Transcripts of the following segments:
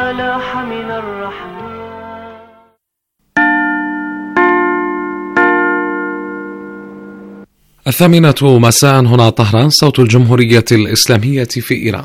لاح من الرحمن. الثامنة مساء، هنا طهران، صوت الجمهورية الإسلامية في إيران.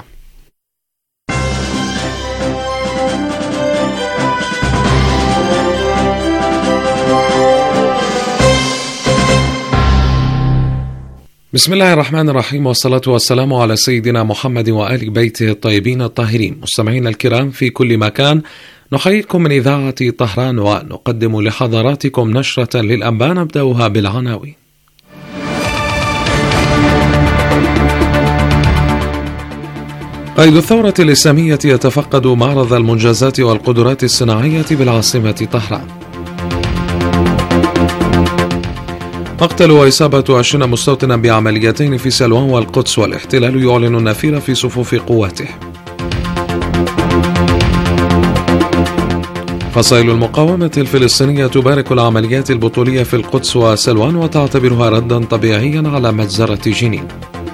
بسم الله الرحمن الرحيم، والصلاة والسلام على سيدنا محمد وآل بيته الطيبين الطاهرين. مستمعين الكرام في كل مكان، نحييكم من إذاعة طهران ونقدم لحضراتكم نشرة للأنباء نبدأها بالعناوين. قائد الثورة الإسلامية يتفقد معرض المنجزات والقدرات الصناعية بالعاصمة طهران. مقتل وإصابة 20 مستوطنا بعمليتين في سلوان والقدس، والاحتلال يعلن النفير في صفوف قواته. فصائل المقاومة الفلسطينية تبارك العمليات البطولية في القدس وسلوان وتعتبرها ردا طبيعيا على مجزرة جنين.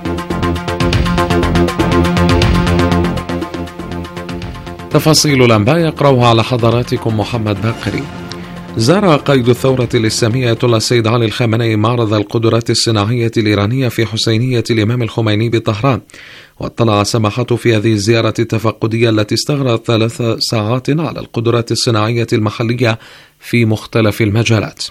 تفاصيل الأنباء يقرأها على حضراتكم محمد باقري. زار قائد الثورة الإسلامية آية الله السيد علي الخامنئي معرض القدرات الصناعية الإيرانية في حسينية الإمام الخميني بطهران، واطلع سماحته في هذه الزيارة التفقدية التي استغرقت 3 ساعات على القدرات الصناعية المحلية في مختلف المجالات.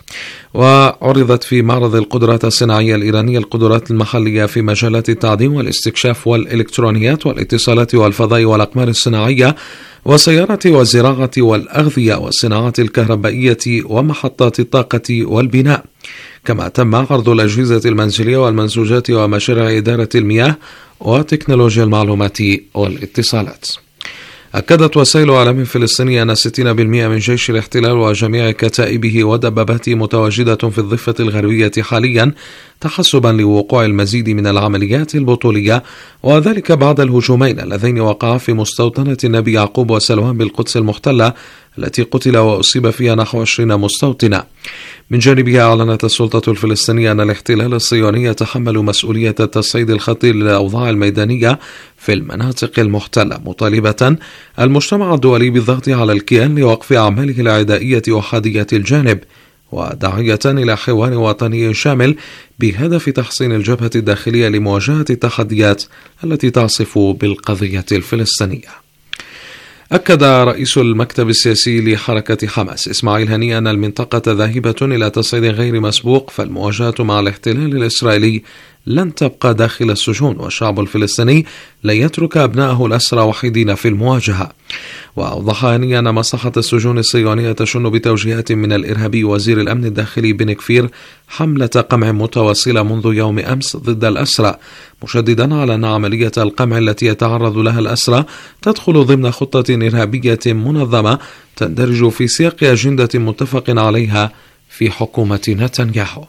وعرضت في معرض القدرات الصناعية الإيرانية القدرات المحلية في مجالات التعدين والاستكشاف والإلكترونيات والاتصالات والفضاء والأقمار الصناعية والسيارة والزراعة والأغذية والصناعات الكهربائية ومحطات الطاقة والبناء. كما تم عرض الأجهزة المنزلية والمنسوجات ومشاريع إدارة المياه وتكنولوجيا المعلومات والاتصالات. أكدت وسائل إعلام فلسطينية أن 60% من جيش الاحتلال وجميع كتائبه ودباباته متواجدة في الضفة الغربية حاليا، تحسبا لوقوع المزيد من العمليات البطولية، وذلك بعد الهجومين اللذين وقعا في مستوطنة النبي يعقوب وسلوان بالقدس المحتلة، التي قتل وأصيب فيها نحو 20 مستوطنا. من جانبها أعلنت السلطة الفلسطينية أن الاحتلال الصهيوني يتحمل مسؤولية التصعيد الخطير للأوضاع الميدانية في المناطق المحتلة، مطالبة المجتمع الدولي بالضغط على الكيان لوقف أعماله العدائية وحادية الجانب، وداعية إلى حوار وطني شامل بهدف تحسين الجبهة الداخلية لمواجهة التحديات التي تعصف بالقضية الفلسطينية. أكد رئيس المكتب السياسي لحركة حماس إسماعيل هنية أن المنطقة ذاهبة إلى تصعيد غير مسبوق، فالمواجهة مع الاحتلال الإسرائيلي لن تبقى داخل السجون، والشعب الفلسطيني لن يترك أبنائه الأسرى وحيدين في المواجهة. وأوضح هنية أن مصلحة السجون الصهيونية تشن بتوجيهات من الإرهابي وزير الأمن الداخلي بن كفير حملة قمع متواصلة منذ يوم أمس ضد الأسرى، مشددا على أن عملية القمع التي يتعرض لها الأسرى تدخل ضمن خطة إرهابية منظمة تندرج في سياق أجندة متفق عليها في حكومة نتنياهو.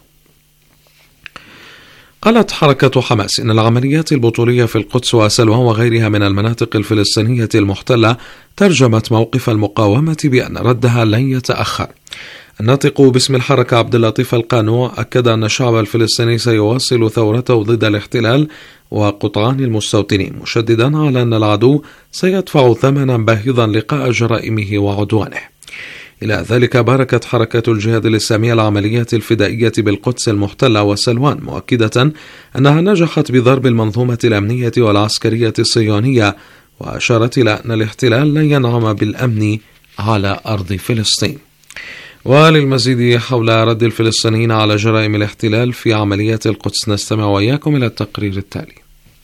قالت حركة حماس إن العمليات البطولية في القدس وسلوان وغيرها من المناطق الفلسطينية المحتلة ترجمت موقف المقاومة بأن ردها لن يتأخر. الناطق باسم الحركة عبد اللطيف القانوع أكد أن الشعب الفلسطيني سيواصل ثورته ضد الاحتلال وقطعان المستوطنين، مشددا على أن العدو سيدفع ثمنا باهظا لقاء جرائمه وعدوانه. إلى ذلك باركت حركة الجهاد الإسلامية العمليات الفدائية بالقدس المحتلة وسلوان، مؤكدة أنها نجحت بضرب المنظومة الأمنية والعسكرية الصهيونية، وأشارت إلى أن الاحتلال لن ينعم بالأمن على أرض فلسطين. وللمزيد حول رد الفلسطينيين على جرائم الاحتلال في عمليات القدس نستمع وإياكم إلى التقرير التالي.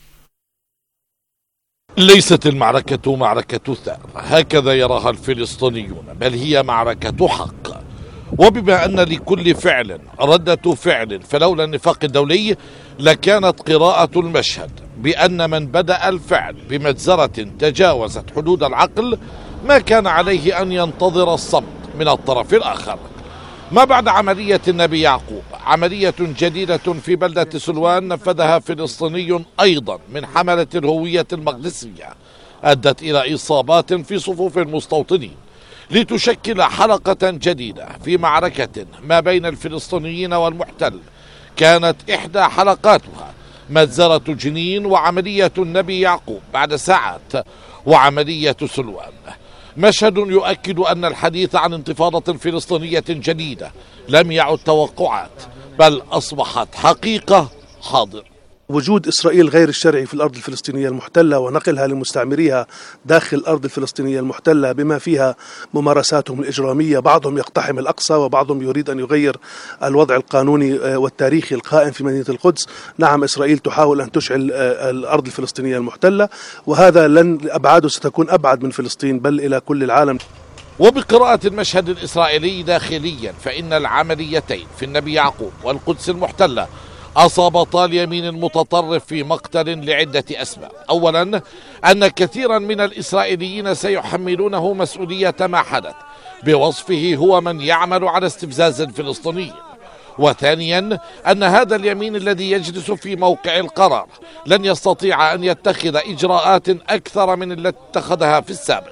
ليست المعركة معركة ثأر هكذا يراها الفلسطينيون، بل هي معركة حق. وبما أن لكل فعل ردة فعل، فلولا النفاق الدولي لكانت قراءة المشهد بأن من بدأ الفعل بمجزرة تجاوزت حدود العقل ما كان عليه أن ينتظر الصمت من الطرف الآخر. ما بعد عملية النبي يعقوب عملية جديدة في بلدة سلوان نفذها فلسطيني أيضا من حملة الهوية المقدسية، أدت إلى إصابات في صفوف المستوطنين، لتشكل حلقة جديدة في معركة ما بين الفلسطينيين والمحتل. كانت إحدى حلقاتها مجزرة جنين وعملية النبي يعقوب بعد ساعات، وعملية سلوان. مشهد يؤكد أن الحديث عن انتفاضة فلسطينية جديدة لم يعد توقعات، بل أصبحت حقيقة حاضرة. وجود إسرائيل غير الشرعي في الأرض الفلسطينية المحتلة ونقلها لمستعمريها داخل الأرض الفلسطينية المحتلة بما فيها ممارساتهم الإجرامية، بعضهم يقتحم الأقصى وبعضهم يريد أن يغير الوضع القانوني والتاريخي القائم في مدينة القدس. نعم، إسرائيل تحاول أن تشعل الأرض الفلسطينية المحتلة، وهذا أبعاده ستكون أبعد من فلسطين بل إلى كل العالم. وبقراءة المشهد الإسرائيلي داخليا فإن العمليتين في النبي يعقوب والقدس المحتلة أصابتا اليمين المتطرف في مقتل لعدة أسباب. أولا، أن كثيرا من الإسرائيليين سيحملونه مسؤولية ما حدث بوصفه هو من يعمل على استفزاز الفلسطينيين. وثانيا، أن هذا اليمين الذي يجلس في موقع القرار لن يستطيع أن يتخذ إجراءات أكثر من التي اتخذها في السابق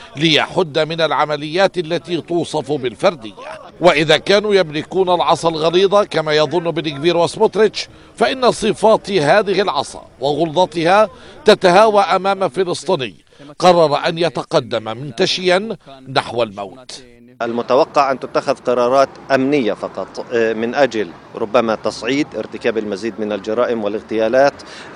ليحد من العمليات التي توصف بالفردية. وإذا كانوا يملكون العصا الغليظة كما يظن بن كفير وسموتريتش، فإن صفات هذه العصا وغلظتها تتهاوى أمام فلسطيني قرر أن يتقدم منتشيا نحو الموت. المتوقع أن تتخذ قرارات أمنية فقط من أجل ربما تصعيد ارتكاب المزيد من الجرائم والاغتيالات،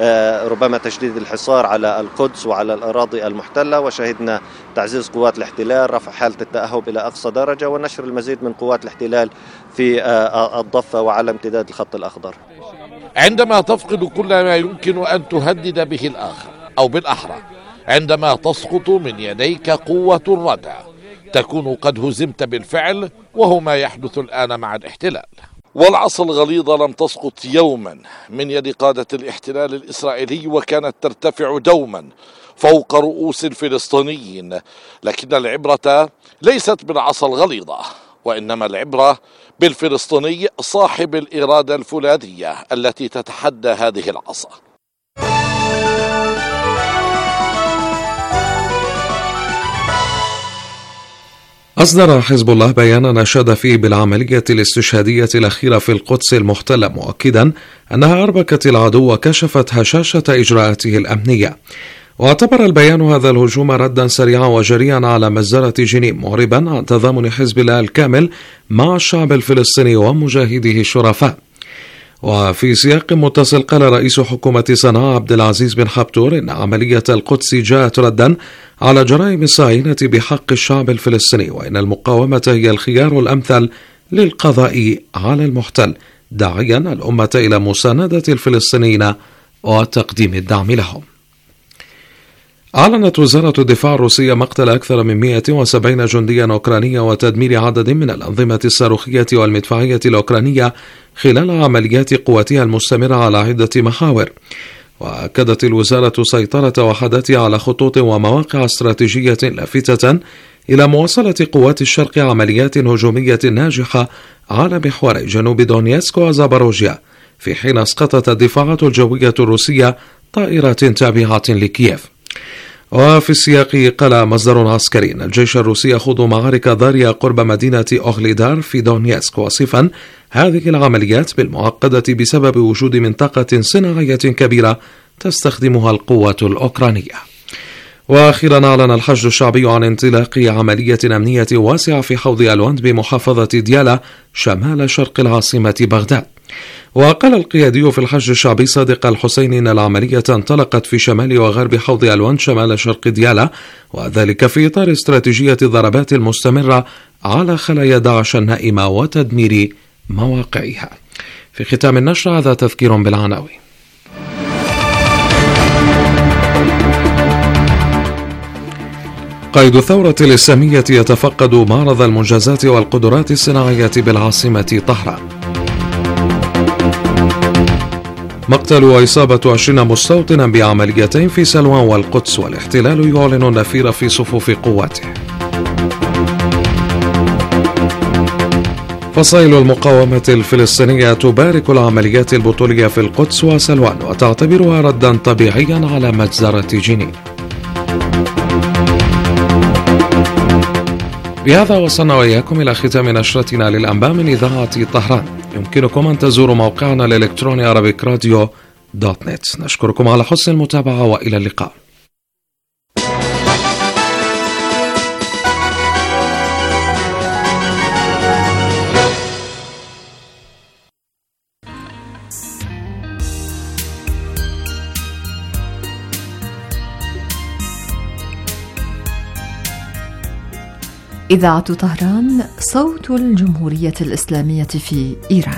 ربما تشديد الحصار على القدس وعلى الأراضي المحتلة، وشهدنا تعزيز قوات الاحتلال، رفع حالة التأهب إلى أقصى درجة، ونشر المزيد من قوات الاحتلال في الضفة وعلى امتداد الخط الأخضر. عندما تفقد كل ما يمكن أن تهدد به الآخر، أو بالأحرى عندما تسقط من يديك قوة الردع، تكون قد هزمت بالفعل، وهو ما يحدث الآن مع الاحتلال. والعصا الغليظة لم تسقط يوما من يد قادة الاحتلال الإسرائيلي، وكانت ترتفع دوما فوق رؤوس الفلسطينيين. لكن العبرة ليست بالعصا الغليظة، وإنما العبرة بالفلسطيني صاحب الإرادة الفولاذية التي تتحدى هذه العصا. أصدر حزب الله بيانا نشد فيه بالعملية الاستشهادية الأخيرة في القدس المحتلة، مؤكدا أنها أربكت العدو وكشفت هشاشة إجراءاته الأمنية. واعتبر البيان هذا الهجوم ردا سريعا وجريا على مجزرة جنين، معربا عن تضامن حزب الله الكامل مع الشعب الفلسطيني ومجاهديه الشرفاء. وفي سياق متصل قال رئيس حكومة صنعاء عبد العزيز بن حبتور إن عملية القدس جاءت ردا على جرائم الصهاينة بحق الشعب الفلسطيني، وإن المقاومة هي الخيار الأمثل للقضاء على المحتل، داعيا الأمة إلى مساندة الفلسطينيين وتقديم الدعم لهم. أعلنت وزارة الدفاع الروسية مقتل أكثر من 170 جنديا أوكرانيا وتدمير عدد من الأنظمة الصاروخية والمدفعية الأوكرانية خلال عمليات قواتها المستمرة على عدة محاور. وأكدت الوزارة سيطرة وحدتها على خطوط ومواقع استراتيجية لافتة إلى مواصلة قوات الشرق عمليات هجومية ناجحة على محوري جنوب دونيتسك وزاباروجيا، في حين أسقطت الدفاعات الجوية الروسية طائرات تابعة لكييف. وفي السياق قال مصدر عسكري أن الجيش الروسي يخوض معارك ضارية قرب مدينة أوغليدار في دونيتسك، وصفا هذه العمليات بالمعقدة بسبب وجود منطقة صناعية كبيرة تستخدمها القوات الأوكرانية. وأخيرا أعلن الحشد الشعبي عن انطلاق عملية أمنية واسعة في حوض الوند بمحافظة ديالى شمال شرق العاصمة بغداد. وقال القيادي في الحشد الشعبي صادق الحسين إن العملية انطلقت في شمال وغرب حوض الوند شمال شرق ديالى، وذلك في إطار استراتيجية الضربات المستمرة على خلايا داعش النائمة وتدمير مواقعها. في ختام النشر هذا تذكير بالعناوين. قائد الثورة الإسلامية يتفقد معرض المنجزات والقدرات الصناعية بالعاصمة طهران. مقتل وإصابة 20 مستوطنا بعمليتين في سلوان والقدس، والاحتلال يعلن النفير في صفوف قواته. فصائل المقاومة الفلسطينية تبارك العمليات البطولية في القدس وسلوان وتعتبرها ردا طبيعيا على مجزرة جنين. بهذا وصلنا وإياكم إلى ختام نشرتنا للأنباء من إذاعة طهران. يمكنكم أن تزوروا موقعنا الإلكتروني arabikradio.net. نشكركم على حسن المتابعة وإلى اللقاء. إذاعة طهران، صوت الجمهورية الإسلامية في إيران.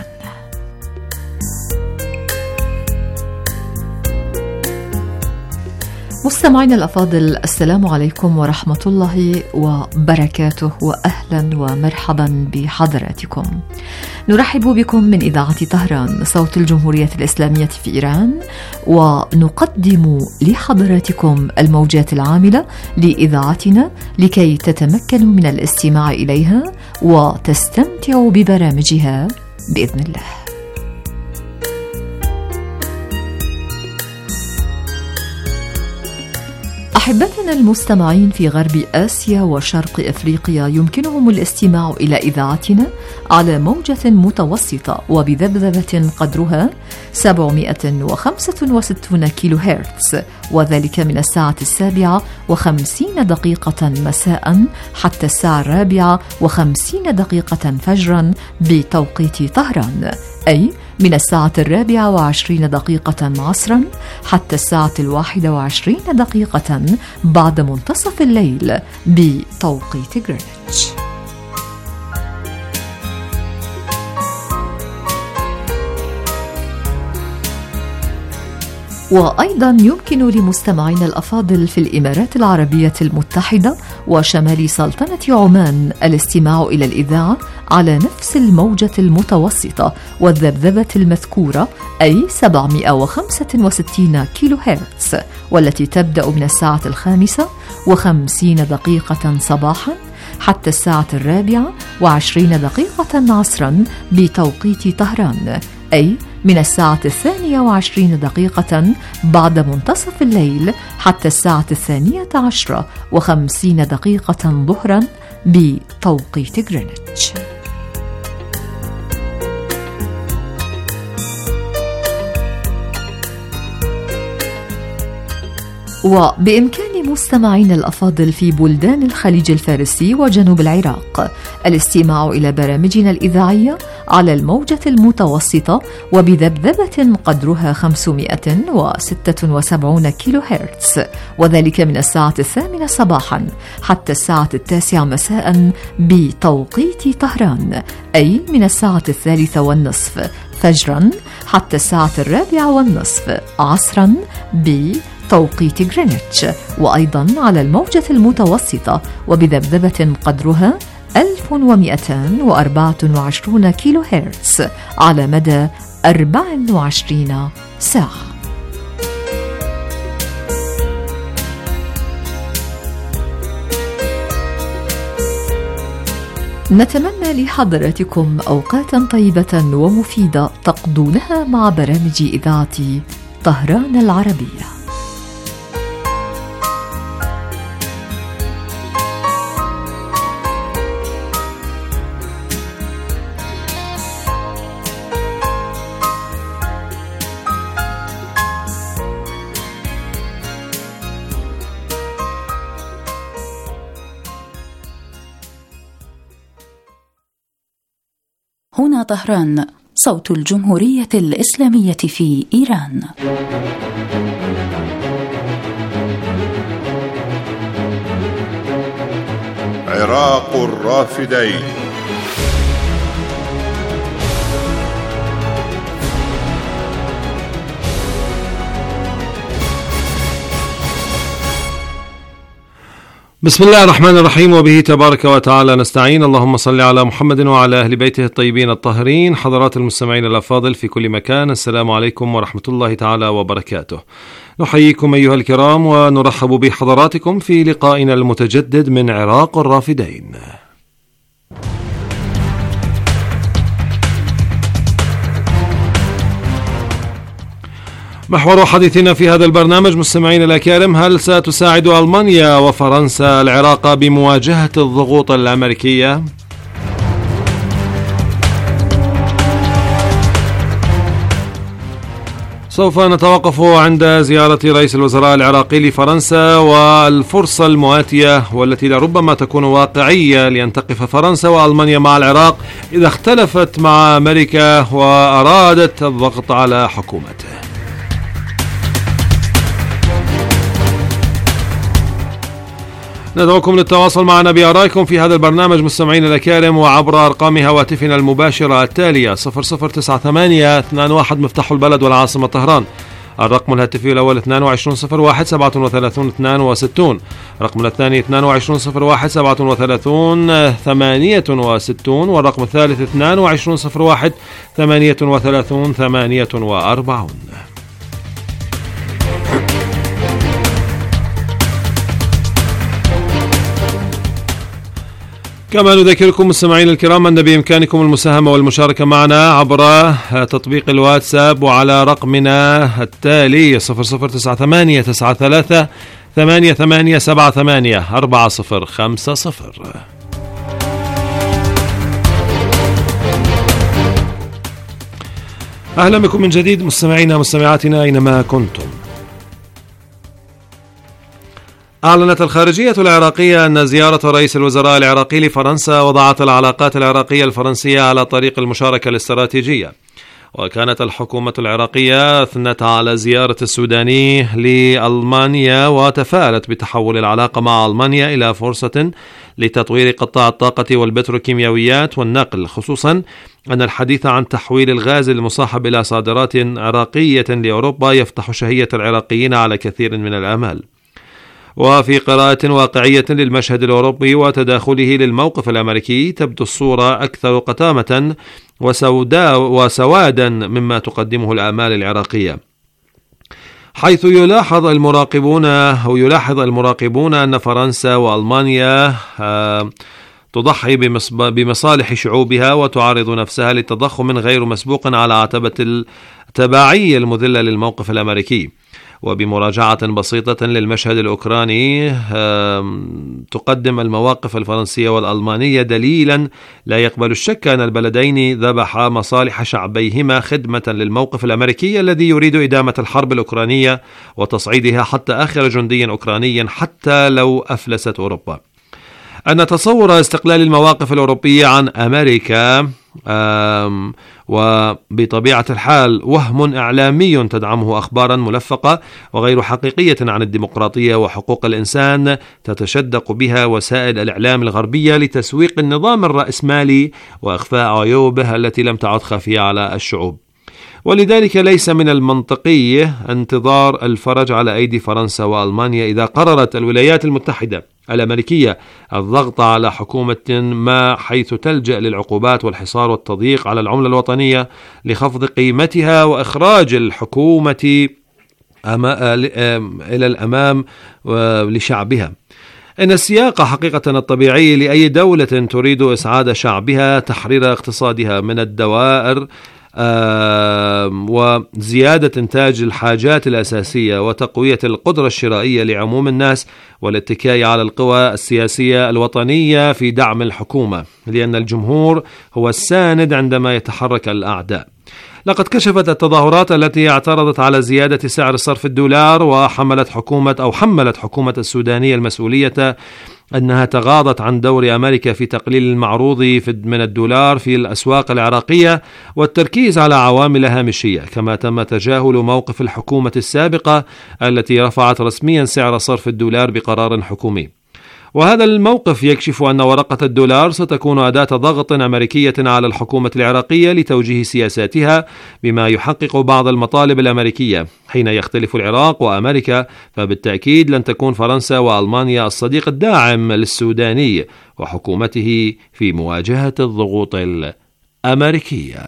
مستمعينا الأفاضل، السلام عليكم ورحمة الله وبركاته، وأهلا ومرحبا بحضراتكم. نرحب بكم من إذاعة طهران، صوت الجمهورية الإسلامية في إيران، ونقدم لحضراتكم الموجات العاملة لإذاعتنا لكي تتمكنوا من الاستماع إليها وتستمتعوا ببرامجها بإذن الله. أحبتنا المستمعين في غرب آسيا وشرق أفريقيا، يمكنهم الاستماع إلى إذاعتنا على موجة متوسطة وبذبذبة قدرها 765 كيلو هرتز، وذلك من الساعة 7:50 مساء حتى الساعة 4:50 فجرا بتوقيت طهران، أي من الساعة 24 عصرا حتى الساعة 21 بعد منتصف الليل بتوقيت غرينتش. وأيضا يمكن لمستمعينا الأفاضل في الإمارات العربية المتحدة وشمال سلطنة عمان الاستماع إلى الإذاعة على نفس الموجة المتوسطة والذبذبة المذكورة، أي 765 كيلو هرتز، والتي تبدأ من الساعة 5:50 صباحا حتى الساعة 4:20 عصرا بتوقيت طهران، أي من الساعة 22 بعد منتصف الليل حتى الساعة 12:50 ظهرا بتوقيت غرينتش. وبإمكان مستمعين الأفاضل في بلدان الخليج الفارسي وجنوب العراق الاستماع إلى برامجنا الإذاعية على الموجة المتوسطة وبذبذبة قدرها 576 كيلو هرتز، وذلك من الساعة 8 صباحا حتى الساعة 9 مساء بتوقيت طهران، أي من الساعة 3:30 فجرا حتى الساعة 4:30 عصرا بتوقيت غرينتش، وأيضا على الموجة المتوسطة وبذبذبة قدرها 1224 كيلو هرتز على مدى 24 ساعة. نتمنى لحضراتكم أوقاتا طيبة ومفيدة تقضونها مع برامج إذاعة طهران العربية. هنا طهران، صوت الجمهورية الإسلامية في إيران. عراق الرافدين. بسم الله الرحمن الرحيم، وبه تبارك وتعالى نستعين. اللهم صل على محمد وعلى أهل بيته الطيبين الطاهرين. حضرات المستمعين الأفاضل في كل مكان، السلام عليكم ورحمة الله تعالى وبركاته. نحييكم أيها الكرام ونرحب بحضراتكم في لقائنا المتجدد من عراق الرافدين. محور حديثنا في هذا البرنامج مستمعين الأكارم: هل ستساعد ألمانيا وفرنسا العراق بمواجهة الضغوط الأمريكية؟ سوف نتوقف عند زيارة رئيس الوزراء العراقي لفرنسا والفرصة المواتية والتي لربما تكون واقعية لأن تقف فرنسا وألمانيا مع العراق إذا اختلفت مع أمريكا وأرادت الضغط على حكومته. ندعوكم للتواصل معنا بآرائكم في هذا البرنامج مستمعين الأكارم وعبر أرقام هواتفنا المباشرة التالية: 0098 مفتاح البلد والعاصمة طهران. الرقم الهاتفي الأول 2201 37 62. الرقم الثاني 2201 37 68. والرقم الثالث 2201 38 48. كما نذكركم مستمعين الكرام أن بإمكانكم المساهمة والمشاركة معنا عبر تطبيق الواتساب وعلى رقمنا التالي 0098 93 8878 4050. أهلا بكم من جديد مستمعينا مستمعاتنا أينما كنتم. أعلنت الخارجية العراقية أن زيارة رئيس الوزراء العراقي لفرنسا وضعت العلاقات العراقية الفرنسية على طريق المشاركة الاستراتيجية. وكانت الحكومة العراقية أثنت على زيارة السوداني لألمانيا وتفاءلت بتحول العلاقة مع ألمانيا إلى فرصة لتطوير قطاع الطاقة والبتروكيماويات والنقل، خصوصا أن الحديث عن تحويل الغاز المصاحب إلى صادرات عراقية لأوروبا يفتح شهية العراقيين على كثير من الآمال. وفي قراءة واقعية للمشهد الأوروبي وتداخله للموقف الأمريكي تبدو الصورة أكثر قتامة وسوادا مما تقدمه الآمال العراقية، حيث يلاحظ المراقبون أن فرنسا وألمانيا تضحي بمصالح شعوبها وتعرض نفسها لتضخم غير مسبوق على عتبة التبعية المذلة للموقف الأمريكي. وبمراجعة بسيطة للمشهد الأوكراني تقدم المواقف الفرنسية والألمانية دليلا لا يقبل الشك أن البلدين ذبحا مصالح شعبيهما خدمة للموقف الأمريكي الذي يريد إدامة الحرب الأوكرانية وتصعيدها حتى آخر جندي أوكراني حتى لو أفلست أوروبا. أن تصور استقلال المواقف الأوروبية عن أمريكا وبطبيعة الحال وهم إعلامي تدعمه أخبارا ملفقة وغير حقيقية عن الديمقراطية وحقوق الإنسان تتشدق بها وسائل الإعلام الغربية لتسويق النظام الرأسمالي وإخفاء عيوبه التي لم تعد خافية على الشعوب. ولذلك ليس من المنطقي انتظار الفرج على أيدي فرنسا وألمانيا إذا قررت الولايات المتحدة الأمريكية الضغط على حكومة ما، حيث تلجأ للعقوبات والحصار والتضييق على العملة الوطنية لخفض قيمتها وإخراج الحكومة إلى الأمام لشعبها. إن السياق حقيقة الطبيعي لأي دولة تريد إسعاد شعبها تحرير اقتصادها من الدوائر وزيادة إنتاج الحاجات الأساسية وتقوية القدرة الشرائية لعموم الناس والاتكاء على القوى السياسية الوطنية في دعم الحكومة، لأن الجمهور هو الساند عندما يتحرك الأعداء. لقد كشفت التظاهرات التي اعترضت على زيادة سعر صرف الدولار وحملت حكومة السودانية المسؤولية أنها تغاضت عن دور أمريكا في تقليل المعروض من الدولار في الأسواق العراقية والتركيز على عوامل هامشية، كما تم تجاهل موقف الحكومة السابقة التي رفعت رسميا سعر صرف الدولار بقرار حكومي. وهذا الموقف يكشف أن ورقة الدولار ستكون أداة ضغط أمريكية على الحكومة العراقية لتوجيه سياساتها بما يحقق بعض المطالب الأمريكية. حين يختلف العراق وأمريكا فبالتأكيد لن تكون فرنسا وألمانيا الصديق الداعم للسوداني وحكومته في مواجهة الضغوط الأمريكية.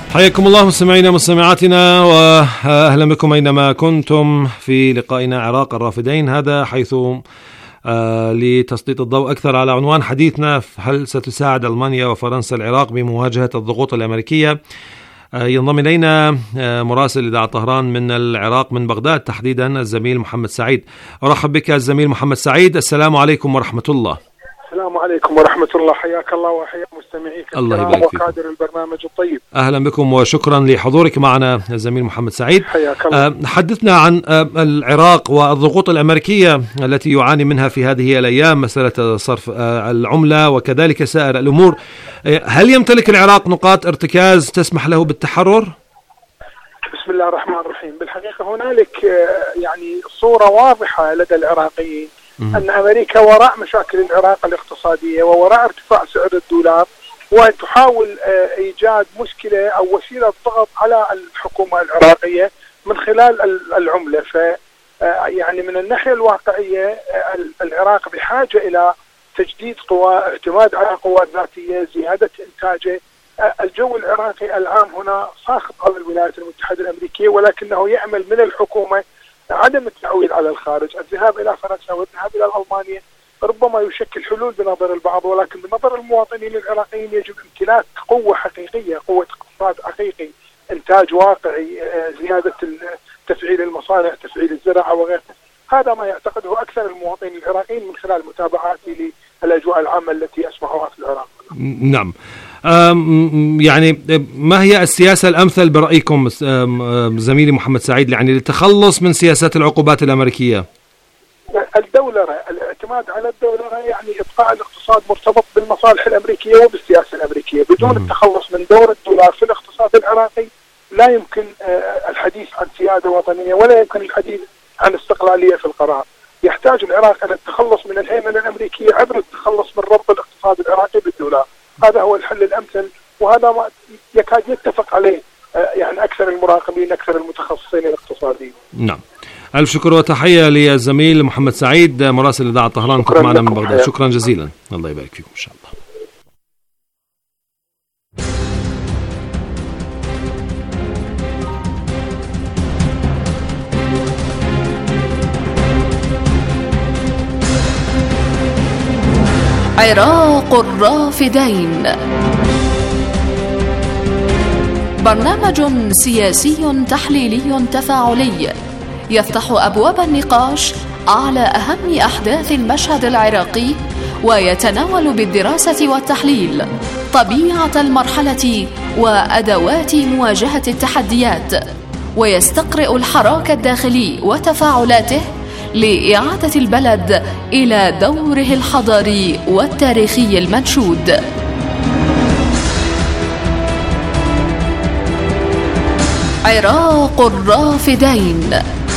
حياكم الله مستمعينا مستمعاتنا، وأهلا بكم أينما كنتم في لقائنا عراق الرافدين، هذا حيث لتسليط الضوء أكثر على عنوان حديثنا: هل ستساعد ألمانيا وفرنسا العراق بمواجهة الضغوط الأمريكية؟ ينضم إلينا مراسل إذاعة طهران من العراق، من بغداد تحديدا، الزميل محمد سعيد. أرحب بك الزميل محمد سعيد، السلام عليكم ورحمة الله. السلام عليكم ورحمة الله، حياك الله وحيا مستمعيك الكرام وكادر البرنامج الطيب. أهلا بكم وشكرا لحضورك معنا الزميل محمد سعيد. حياك الله. حدثنا عن العراق والضغوط الأمريكية التي يعاني منها في هذه الأيام، مسألة صرف العملة وكذلك سائر الأمور. هل يمتلك العراق نقاط ارتكاز تسمح له بالتحرر؟ بسم الله الرحمن الرحيم. بالحقيقة هنالك يعني صورة واضحة لدى العراقيين أن أمريكا وراء مشاكل العراق الاقتصادية ووراء ارتفاع سعر الدولار، وتحاول إيجاد مشكلة أو وسيلة ضغط على الحكومة العراقية من خلال العملة. يعني من الناحية الواقعية العراق بحاجة إلى تجديد قوى، اعتماد على قوى ذاتية، زيادة إنتاجه. الجو العراقي العام هنا ساخط على الولايات المتحدة الأمريكية، ولكنه يعمل من الحكومة عدم التعويل على الخارج. الذهاب إلى فرنسا والذهاب إلى ألمانيا ربما يشكل حلول بنظر البعض، ولكن بنظر المواطنين العراقيين يجب امتلاك قوة حقيقية، قوة اقتصاد حقيقي، إنتاج واقعي، زيادة تفعيل المصانع، تفعيل الزراعة وغيرها. هذا ما يعتقده أكثر المواطنين العراقيين من خلال متابعاتي للأجواء العامة التي أسمعها في العراق. نعم. يعني ما هي السياسة الأمثل برأيكم زميلي محمد سعيد يعني للتخلص من سياسات العقوبات الأمريكية؟ الدولرة، الاعتماد على الدولرة، يعني إبقاء الاقتصاد مرتبط بالمصالح الأمريكية وبالسياسة الأمريكية. بدون التخلص من دور الدولار في الاقتصاد العراقي لا يمكن الحديث عن سيادة وطنية، ولا يمكن الحديث عن استقلالية في القرار. يحتاج العراق إلى التخلص من الهيمنة الأمريكية عبر التخلص من ربط الاقتصاد العراقي بالدولار. هذا هو الحل الأمثل، وهذا ما يكاد يتفق عليه يعني أكثر المراقبين، أكثر المتخصصين الاقتصاديين. نعم. ألف شكر وتحية للزميل محمد سعيد مراسل إذاعة طهران، كنت معنا من بغداد. شكرا جزيلا، الله يبارك فيكم إن شاء الله. عراق الرافدين، برنامج سياسي تحليلي تفاعلي يفتح أبواب النقاش على أهم أحداث المشهد العراقي، ويتناول بالدراسة والتحليل طبيعة المرحلة وأدوات مواجهة التحديات، ويستقرئ الحراك الداخلي وتفاعلاته لإعادة البلد إلى دوره الحضاري والتاريخي المنشود. عراق الرافدين.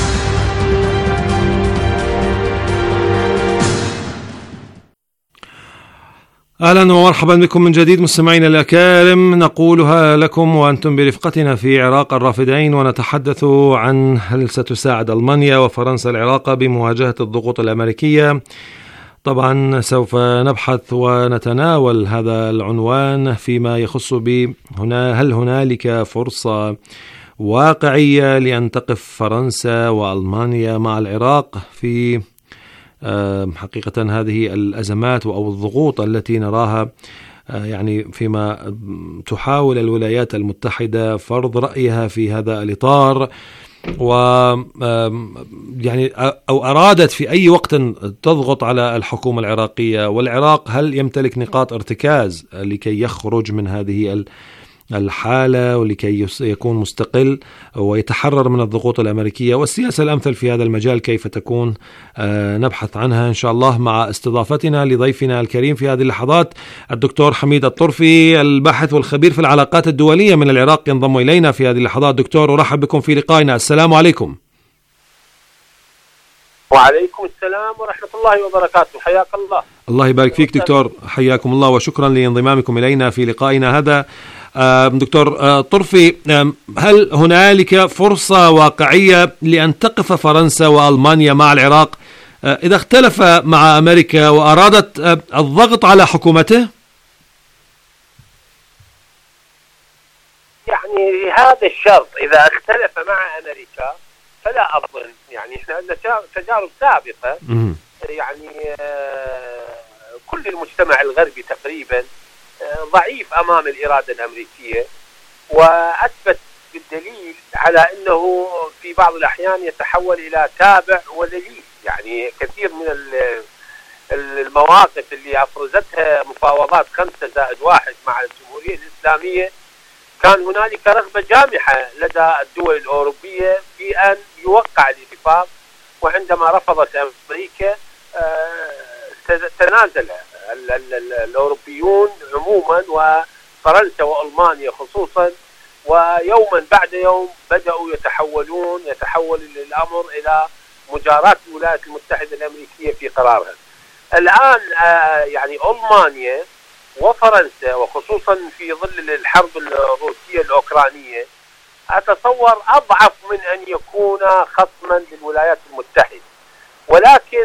أهلا ومرحبا بكم من جديد مستمعينا الأكارم، نقولها لكم وأنتم برفقتنا في عراق الرافدين، ونتحدث عن هل ستساعد ألمانيا وفرنسا العراق بمواجهة الضغوط الأمريكية. طبعا سوف نبحث ونتناول هذا العنوان فيما يخص هل هنالك فرصة واقعية لأن تقف فرنسا وألمانيا مع العراق في حقيقة هذه الأزمات أو الضغوط التي نراها، يعني فيما تحاول الولايات المتحدة فرض رأيها في هذا الإطار، و يعني أو أرادت في أي وقت تضغط على الحكومة العراقية. والعراق هل يمتلك نقاط ارتكاز لكي يخرج من هذه الحالة ولكي يكون مستقل ويتحرر من الضغوط الأمريكية؟ والسياسة الأمثل في هذا المجال كيف تكون؟ نبحث عنها إن شاء الله مع استضافتنا لضيفنا الكريم في هذه اللحظات الدكتور حميد الطرفي، الباحث والخبير في العلاقات الدولية من العراق، ينضم إلينا في هذه اللحظات. دكتور أرحب بكم في لقائنا، السلام عليكم. وعليكم السلام ورحمة الله وبركاته، حياك الله. الله يبارك فيك دكتور، حياكم الله وشكرا لانضمامكم إلينا في لقائنا هذا. دكتور طرفي، هل هنالك فرصة واقعية لأن تقف فرنسا وألمانيا مع العراق إذا اختلف مع أمريكا وأرادت الضغط على حكومته؟ يعني يعني هذا الشرط إذا اختلف مع أمريكا فلا أظن، يعني إحنا عندنا تجارب سابقة، يعني كل المجتمع الغربي تقريبا ضعيف أمام الإرادة الأمريكية، وأثبت بالدليل على أنه في بعض الأحيان يتحول إلى تابع ودليل. يعني كثير من المواقف اللي أفرزتها مفاوضات 5+1 مع الجمهورية الإسلامية كان هنالك رغبة جامحة لدى الدول الأوروبية في أن يوقع الاتفاق، وعندما رفضت أمريكا تنازل الأوروبيون عموما وفرنسا وألمانيا خصوصا، ويوما بعد يوم بدأوا يتحول الأمر إلى مجاراة الولايات المتحدة الأمريكية في قرارها. الآن يعني ألمانيا وفرنسا وخصوصا في ظل الحرب الروسية الأوكرانية أتصور أضعف من أن يكون خصما للولايات المتحدة، ولكن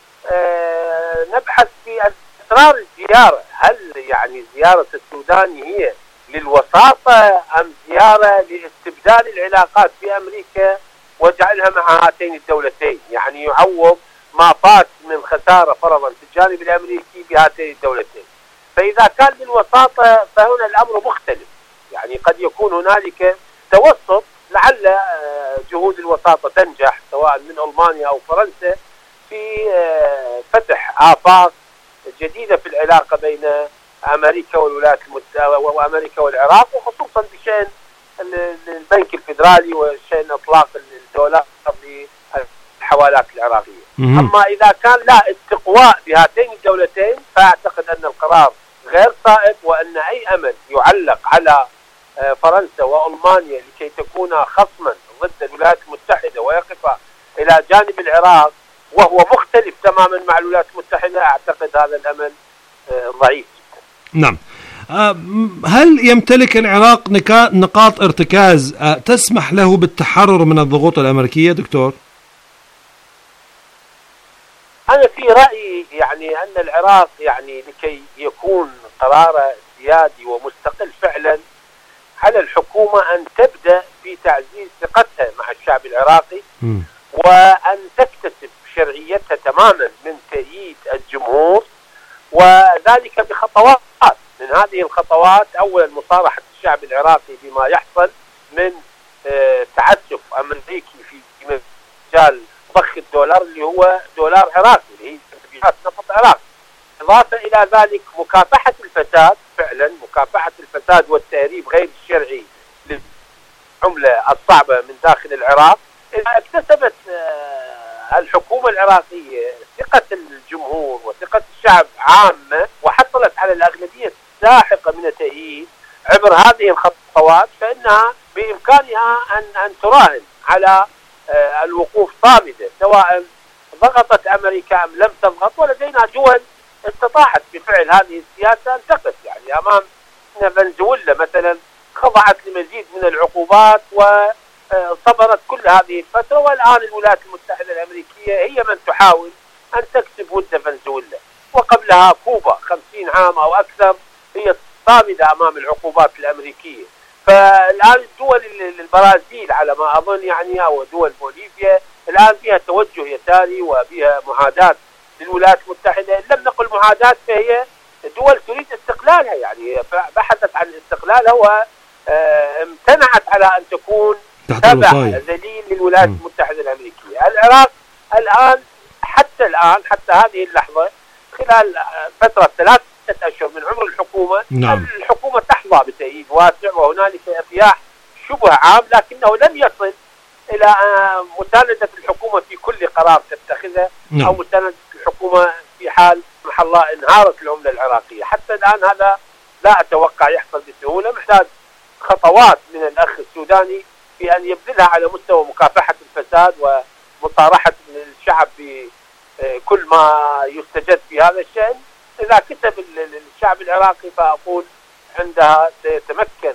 نبحث في أسرار الزيارة. هل يعني زيارة السودان هي للوساطة أم زيارة لاستبدال العلاقات في أمريكا وجعلها مع هاتين الدولتين، يعني يعوض ما فات من خسارة فرضا في الجانب الأمريكي بهاتين الدولتين؟ فإذا كان للوساطة فهنا الأمر مختلف، يعني قد يكون هنالك توسط، لعل جهود الوساطة تنجح سواء من ألمانيا أو فرنسا في فتح آفاق جديدة في العلاقة بين أمريكا والولايات المتحدة وأمريكا والعراق، وخصوصا بشأن البنك الفيدرالي وشأن إطلاق الدولار للحوالات العراقية. أما إذا كان لا استقواء بهاتين الدولتين فأعتقد أن القرار غير صائب، وأن أي أمل يعلق على فرنسا وألمانيا لكي تكون خصما ضد الولايات المتحدة ويقف إلى جانب العراق وهو مختلف تماما مع الولايات المتحدة، أعتقد هذا الأمل ضعيف. نعم. هل يمتلك العراق نقاط ارتكاز تسمح له بالتحرر من الضغوط الأمريكية دكتور؟ أنا في رأيي يعني أن العراق يعني لكي يكون قراره سيادي ومستقل فعلا على الحكومة أن تبدأ في تعزيز ثقتها مع الشعب العراقي، وأن تكتسب شرعيتها تماما من تأييد الجمهور، وذلك بخطوات. من هذه الخطوات أولا مصارحة الشعب العراقي بما يحصل من تعسف أمريكي في مجال ضخ الدولار اللي هو دولار عراقي اللي هي تبعات نفط عراق. إضافة إلى ذلك مكافحة الفساد، فعلا مكافحة الفساد والتهريب غير الشرعي للعملة الصعبة من داخل العراق. إذا اكتسبت الحكومة العراقية ثقة الجمهور وثقة الشعب عامة وحصلت على الأغلبية الساحقة من التأييد عبر هذه الخطوات، فإنها بإمكانها أن تراهن على الوقوف صامدة، سواء ضغطت أمريكا أم لم تضغط. ولدينا دول استطاعت بفعل هذه السياسة أن تقف، يعني أمام فنزويلا مثلا خضعت لمزيد من العقوبات وصبرت كل هذه الفترة، والآن الولايات المتحدة الأمريكية هي من تحاول أن تكسب ود فنزويلا، وقبلها كوبا 50 عام أو أكثر هي صامدة أمام العقوبات الأمريكية. فالآن الدول البرازيل على ما أظن يعني أو دول بوليفيا الآن فيها توجه يساري وفيها معاداة للولايات المتحدة، إن لم نقل معاداة فهي دول تريد استقلالها، يعني بحثت عن استقلالها وامتنعت على أن تكون تبع ذليل للولايات المتحدة الأمريكية. العراق الآن حتى هذه اللحظة خلال فترة 3 أشهر من عمر الحكومة، الحكومة تحظى بتأييد واسع وهنالك ارتياح شبه عام، لكنه لم يصل إلى مساندة الحكومة في كل قرار تتخذه أو مساندة الحكومة في حال محل الله انهارت العملة العراقية. حتى الآن هذا لا أتوقع يحصل بسهولة، محتاج خطوات من الأخ السوداني في أن يبذلها على مستوى مكافحة الفساد ومصارحة الشعب بكل ما يستجد في هذا الشأن. إذا كسب الشعب العراقي فأقول عندها سيتمكن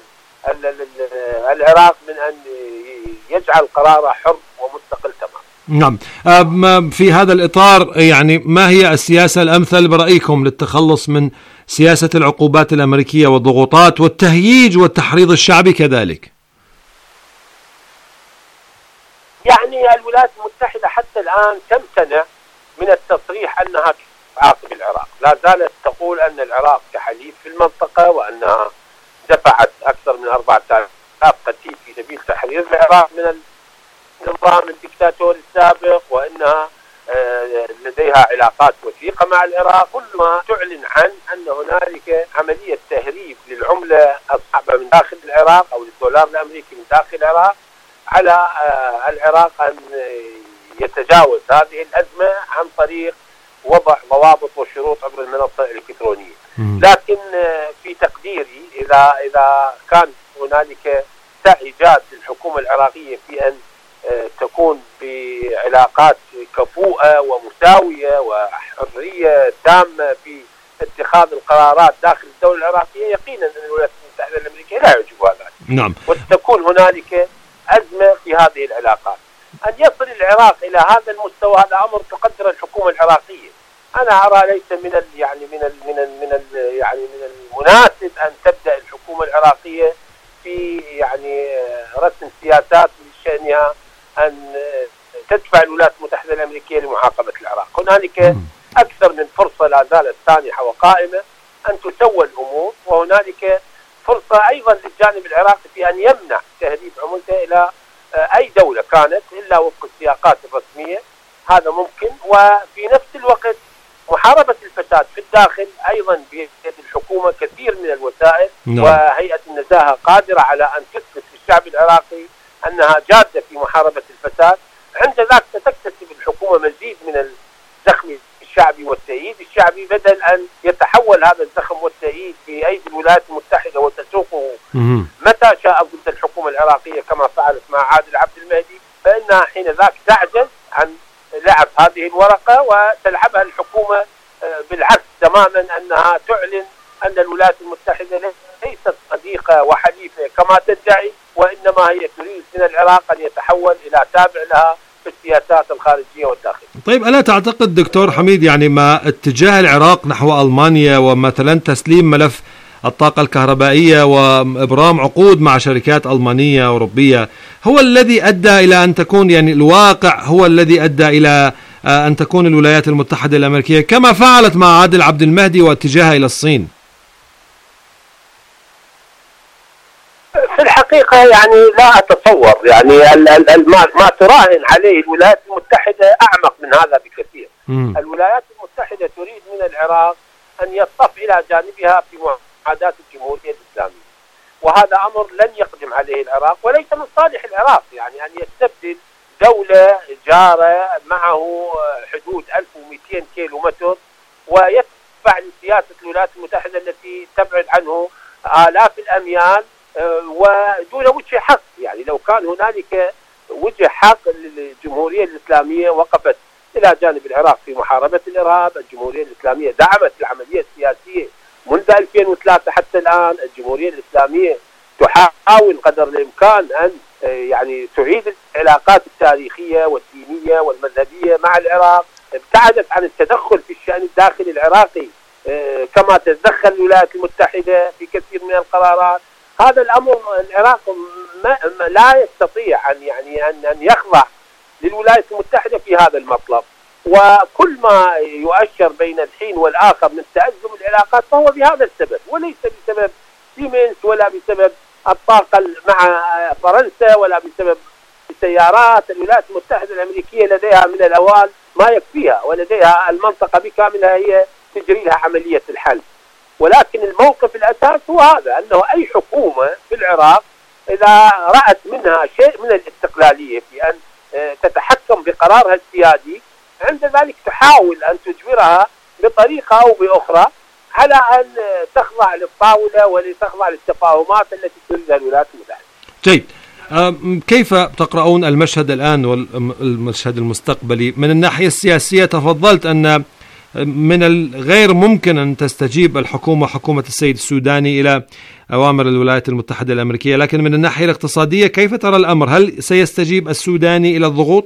العراق من أن يجعل قراره حر ومستقل تماما. نعم. في هذا الإطار يعني ما هي السياسة الأمثل برأيكم للتخلص من سياسة العقوبات الأمريكية والضغوطات والتهييج والتحريض الشعبي كذلك؟ يعني الولايات المتحدة حتى الآن تمتنع من التصريح أنها تعاقب العراق، لا زالت تقول أن العراق كحليف في المنطقة، وأنها دفعت أكثر من 4000 قتيل في سبيل تحرير العراق من النظام الدكتاتوري السابق، وأنها لديها علاقات وثيقة مع العراق. كل ما تعلن عن أن هنالك عملية تهريب للعملة الصعبة من داخل العراق أو للدولار الأمريكي من داخل العراق، على العراق أن يتجاوز هذه الأزمة عن طريق وضع ضوابط وشروط عبر المنصة الإلكترونية. لكن في تقديري إذا كان هنالك سعي جاد للحكومة العراقية في أن تكون بعلاقات كفؤة ومساوية وحرية تامة في اتخاذ القرارات داخل الدولة العراقية، يقينا أن الولايات المتحدة الأمريكية لا يعجبها ذلك. نعم. وستكون هنالك أزمة في هذه العلاقات. أن يصل العراق إلى هذا المستوى هذا أمر تقدر الحكومة العراقية. أنا أرى ليس من المناسب أن تبدأ الحكومة العراقية في رسم سياسات بشأنها أن تدفع الولايات المتحدة الأمريكية لمعاقبة العراق. هنالك أكثر من فرصة لا زالت سانحة وقائمة أن تسوى الأمور، وهنالك فرصة أيضا للجانب العراقي في أن يمنع تهريب عملته إلى أي دولة كانت إلا وفق السياقات الرسمية. هذا ممكن. وفي نفس الوقت محاربة الفساد في الداخل أيضا بيد الحكومة كثير من الوسائل. وهيئة النزاهة قادرة على أن تثبت للشعب العراقي أنها جادة في محاربة الفساد. عند ذلك ستكتسب الحكومة مزيد من الزخم الشعبي والتأييد الشعبي، بدل أن يتحول هذا الزخم والتأييد في أيدي الولايات المتحدة وتسوقه متى شاء ضد الحكومة العراقية كما فعلت مع عادل عبد المهدي، فإنها حين ذاك تعجز عن لعب هذه الورقة وتلعبها الحكومة بالعكس تماما، أنها تعلن أن الولايات المتحدة ليست صديقة وحليفة كما تدعي، وإنما هي تريد من العراق أن يتحول إلى تابع لها في السياسات الخارجية والداخلية. طيب، ألا تعتقد دكتور حميد ما اتجاه العراق نحو ألمانيا ومثلا تسليم ملف الطاقة الكهربائية وإبرام عقود مع شركات ألمانية أوروبية هو الذي أدى إلى أن تكون الواقع هو الذي أدى إلى أن تكون الولايات المتحدة الأمريكية كما فعلت مع عادل عبد المهدي واتجاهها إلى الصين؟ في الحقيقة لا أتصور ما تراهن عليه الولايات المتحدة أعمق من هذا بكثير. الولايات المتحدة تريد من العراق أن يصطف إلى جانبها في معاداة الجمهورية الإسلامية، وهذا أمر لن يقدم عليه العراق وليس من صالح العراق. أن يستبدل دولة جارة معه حدود 1200 كيلو متر ويدفع لسياسة الولايات المتحدة التي تبعد عنه آلاف الأميال ودون وجه حق. لو كان هنالك وجه حق للجمهورية الإسلامية وقفت إلى جانب العراق في محاربة الإرهاب. الجمهورية الإسلامية دعمت العملية السياسية منذ 2003 حتى الآن. الجمهورية الإسلامية تحاول قدر الإمكان أن تعيد العلاقات التاريخية والدينية والمذهبية مع العراق. ابتعدت عن التدخل في الشأن الداخلي العراقي كما تتدخل الولايات المتحدة في كثير من القرارات. هذا الأمر العراق لا يستطيع أن يخضع للولايات المتحدة في هذا المطلب، وكل ما يؤشر بين الحين والآخر من تأزم العلاقات فهو بهذا السبب، وليس بسبب سيمنز ولا بسبب الطاقة مع فرنسا ولا بسبب السيارات. الولايات المتحدة الأمريكية لديها من الأموال ما يكفيها، ولديها المنطقة بكاملها هي تجري لها عملية الحل. ولكن الموقف الأساس هو هذا، أنه أي حكومة في العراق إذا رأت منها شيء من الاستقلالية في أن تتحكم بقرارها السيادي، عند ذلك تحاول أن تجبرها بطريقة أو بأخرى على أن تخضع للطاولة ولتخضع للتفاهمات التي تريدها الولايات المتحدة. جيد. كيف تقرؤون المشهد الآن والمشهد المستقبلي من الناحية السياسية؟ تفضلت أن من الغير ممكن أن تستجيب حكومة السيد السوداني إلى أوامر الولايات المتحدة الأمريكية، لكن من الناحية الاقتصادية كيف ترى الأمر؟ هل سيستجيب السوداني إلى الضغوط؟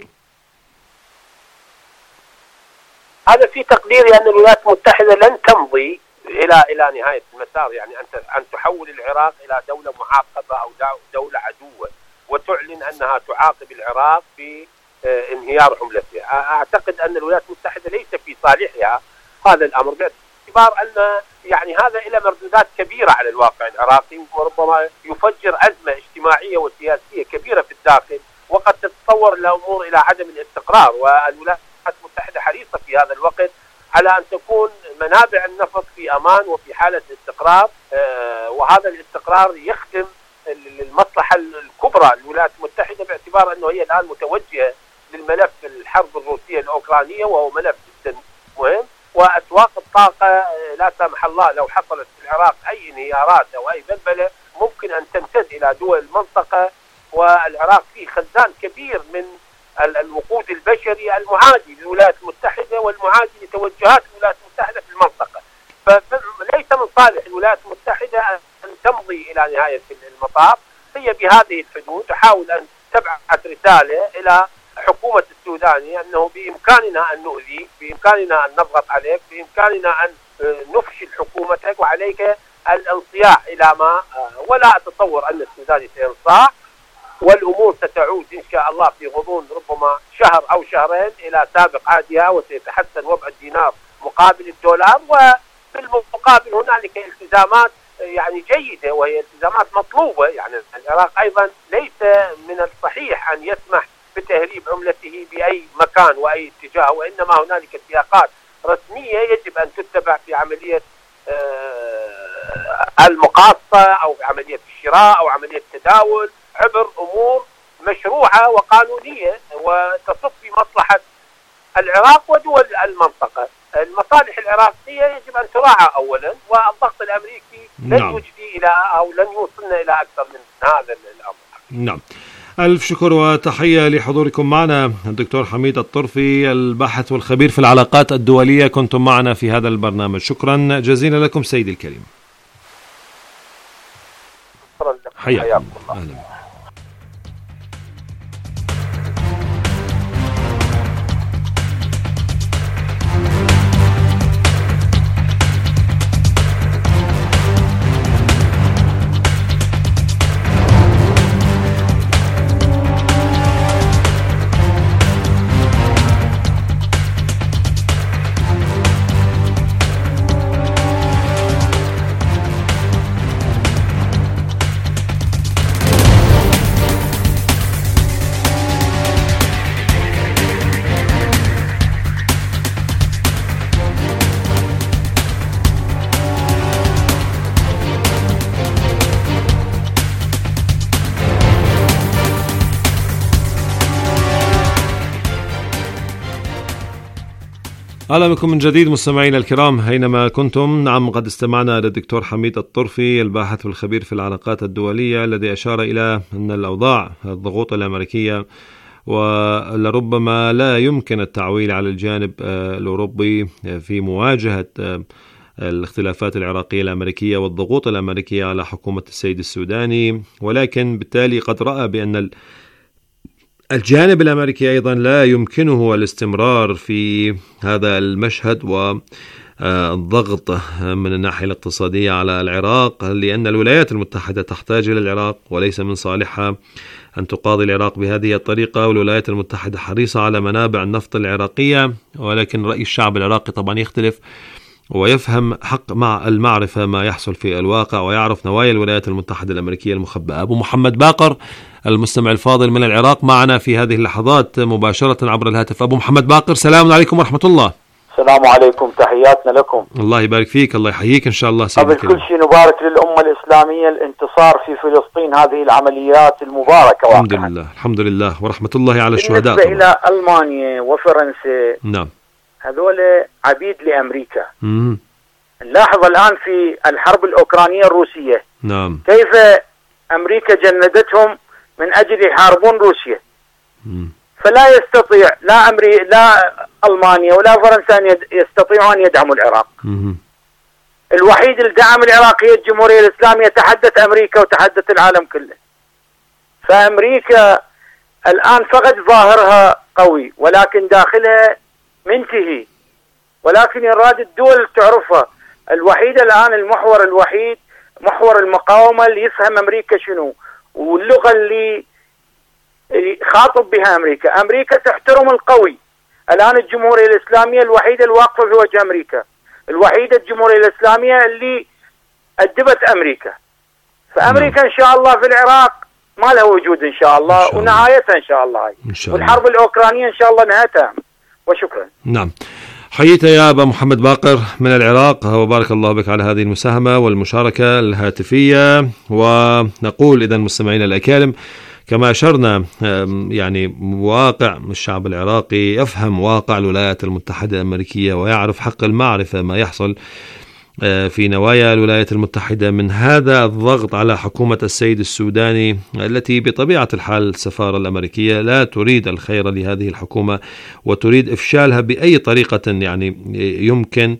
هذا في تقديري أن الولايات المتحدة لن تمضي إلى نهاية المسار، أن تحول العراق إلى دولة معاقبة أو دولة عدوة وتعلن أنها أنها تعاقب العراق بانهيار عملته. أعتقد أن الولايات المتحدة ليس في صالحها هذا الأمر، باعتبار أن يعني هذا له مردودات كبيرة على الواقع العراقي، وربما يفجر أزمة اجتماعية وسياسية كبيرة في الداخل، وقد تتطور الأمور إلى عدم الاستقرار. والولايات المتحدة حريصة في هذا الوقت على أن تكون منابع النفط في أمان وفي حالة استقرار، وهذا الاستقرار يخدم المصلحة الكبرى للولايات المتحدة، باعتبار أنه هي الآن متوجهة للملف الحرب الروسية الأوكرانية، وهو ملف جدا مهم. وأسواق الطاقة لا سمح الله لو حصلت في العراق أي انهيارات أو أي بلبلة ممكن أن تمتد إلى دول المنطقة، والعراق فيه خزان كبير من الوقود البشري المعادي للولايات المتحدة والمعادي لتوجهات الولايات المتحدة في المنطقة. فليس من صالح الولايات المتحدة أن تمضي إلى نهاية المطاف. هي بهذه الحدود تحاول أن تبعث رسالة إلى حكومة السوداني أنه بإمكاننا أن نؤذيك، بإمكاننا أن نضغط عليك، بإمكاننا أن نفشل حكومتك، وعليك الانصياع إلى ما ولا أتصور أن السوداني سينصاع، والأمور ستعود إن شاء الله في غضون ربما شهر أو شهرين إلى سابق عهدها، وسيتحسن وضع الدينار مقابل الدولار. وفي المقابل هنالك التزامات يعني جيدة، وهي التزامات مطلوبة. يعني العراق أيضا ليس من الصحيح أن يسمح بتهريب عملته بأي مكان وأي اتجاه، وإنما هنالك سياقات رسمية يجب أن تتبع في عملية المقاصة أو عملية الشراء أو عملية التداول عبر أمور مشروعة وقانونية وتصب في مصلحة العراق ودول المنطقة. المصالح العراقية يجب أن تراعى أولا، والضغط الأمريكي لن يجدي إلى أو لن يوصلنا إلى أكثر من هذا الأمر. نعم. ألف شكر وتحية لحضوركم معنا الدكتور حميد الطرفي، الباحث والخبير في العلاقات الدولية، كنتم معنا في هذا البرنامج. شكرا جزيلا لكم سيدي الكريم. حياكم الله. أهلا. أهلا بكم من جديد مستمعينا الكرام أينما كنتم. نعم، قد استمعنا للدكتور حميد الطرفي الباحث والخبير في العلاقات الدولية، الذي أشار إلى أن الأوضاع الضغوط الأمريكية ولربما لا يمكن التعويل على الجانب الأوروبي في مواجهة الاختلافات العراقية الأمريكية والضغوط الأمريكية على حكومة السيد السوداني، ولكن بالتالي قد رأى بأن الجانب الأمريكي أيضا لا يمكنه الاستمرار في هذا المشهد والضغط من الناحية الاقتصادية على العراق، لأن الولايات المتحدة تحتاج إلى العراق وليس من صالحها أن تقاضي العراق بهذه الطريقة. والولايات المتحدة حريصة على منابع النفط العراقية، ولكن رأي الشعب العراقي طبعا يختلف ويفهم حق مع المعرفة ما يحصل في الواقع، ويعرف نوايا الولايات المتحدة الأمريكية المخبأة. أبو محمد باقر المستمع الفاضل من العراق معنا في هذه اللحظات مباشرة عبر الهاتف. أبو محمد باقر، سلام عليكم ورحمة الله. السلام عليكم، تحياتنا لكم. الله يبارك فيك، الله يحييك إن شاء الله. قبل كل شيء نبارك للأمة الإسلامية الانتصار في فلسطين، هذه العمليات المباركة. الحمد لله، الحمد لله، ورحمة الله على الشهداء. بالنسبة إلى ألمانيا وفرنسا، نعم، هذول عبيد لأمريكا. نلاحظ الآن في الحرب الأوكرانية الروسية، نعم، كيف أمريكا جندتهم من أجل يحاربون روسيا. فلا يستطيع لا ألمانيا ولا فرنسا يستطيعون أن يدعموا العراق. الوحيد اللي دعم العراق هي الجمهورية الإسلامية، تحدث أمريكا وتحدث العالم كله. فأمريكا الآن فقد ظاهرها قوي ولكن داخلها منتهي، ولكن يراد الدول تعرفها. الوحيد الآن المحور الوحيد محور المقاومة اللي يفهم أمريكا شنو، واللغة اللي خاطب بها أمريكا. أمريكا تحترم القوي. الآن الجمهورية الإسلامية الوحيدة الواقفة في وجه أمريكا، الوحيدة الجمهورية الإسلامية اللي أدبت أمريكا. فأمريكا إن شاء الله في العراق ما لها وجود إن شاء الله، ونهايتها إن شاء الله هاي. والحرب الأوكرانية إن شاء الله نهايتها. وشكرا. نعم، حييت يا أبا محمد باقر من العراق، وبارك الله بك على هذه المساهمة والمشاركة الهاتفية. ونقول إذن مستمعينا الأكارم، كما أشرنا يعني واقع الشعب العراقي يفهم واقع الولايات المتحدة الأمريكية ويعرف حق المعرفة ما يحصل في نوايا الولايات المتحدة من هذا الضغط على حكومة السيد السوداني، التي بطبيعة الحال السفارة الأمريكية لا تريد الخير لهذه الحكومة وتريد إفشالها بأي طريقة يعني يمكن.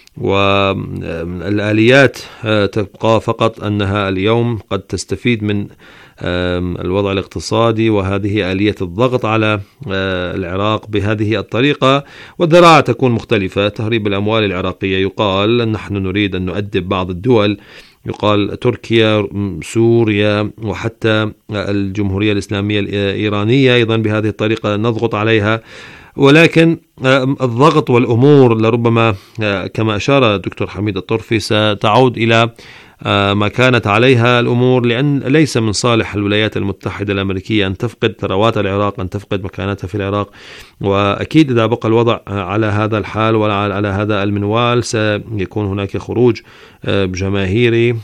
والآليات تبقى فقط أنها اليوم قد تستفيد من الوضع الاقتصادي، وهذه آلية الضغط على العراق بهذه الطريقة، والذراع تكون مختلفة. تهريب الأموال العراقية، يقال نحن نريد أن نؤدب بعض الدول، يقال تركيا، سوريا، وحتى الجمهورية الإسلامية الإيرانية أيضا بهذه الطريقة نضغط عليها. ولكن الضغط والأمور لربما كما أشار الدكتور حميد الطرفي ستعود إلى ما كانت عليها الأمور، لأن ليس من صالح الولايات المتحدة الأمريكية أن تفقد ثروات العراق، أن تفقد مكانتها في العراق. وأكيد إذا بقى الوضع على هذا الحال وعلى هذا المنوال سيكون هناك خروج جماهيري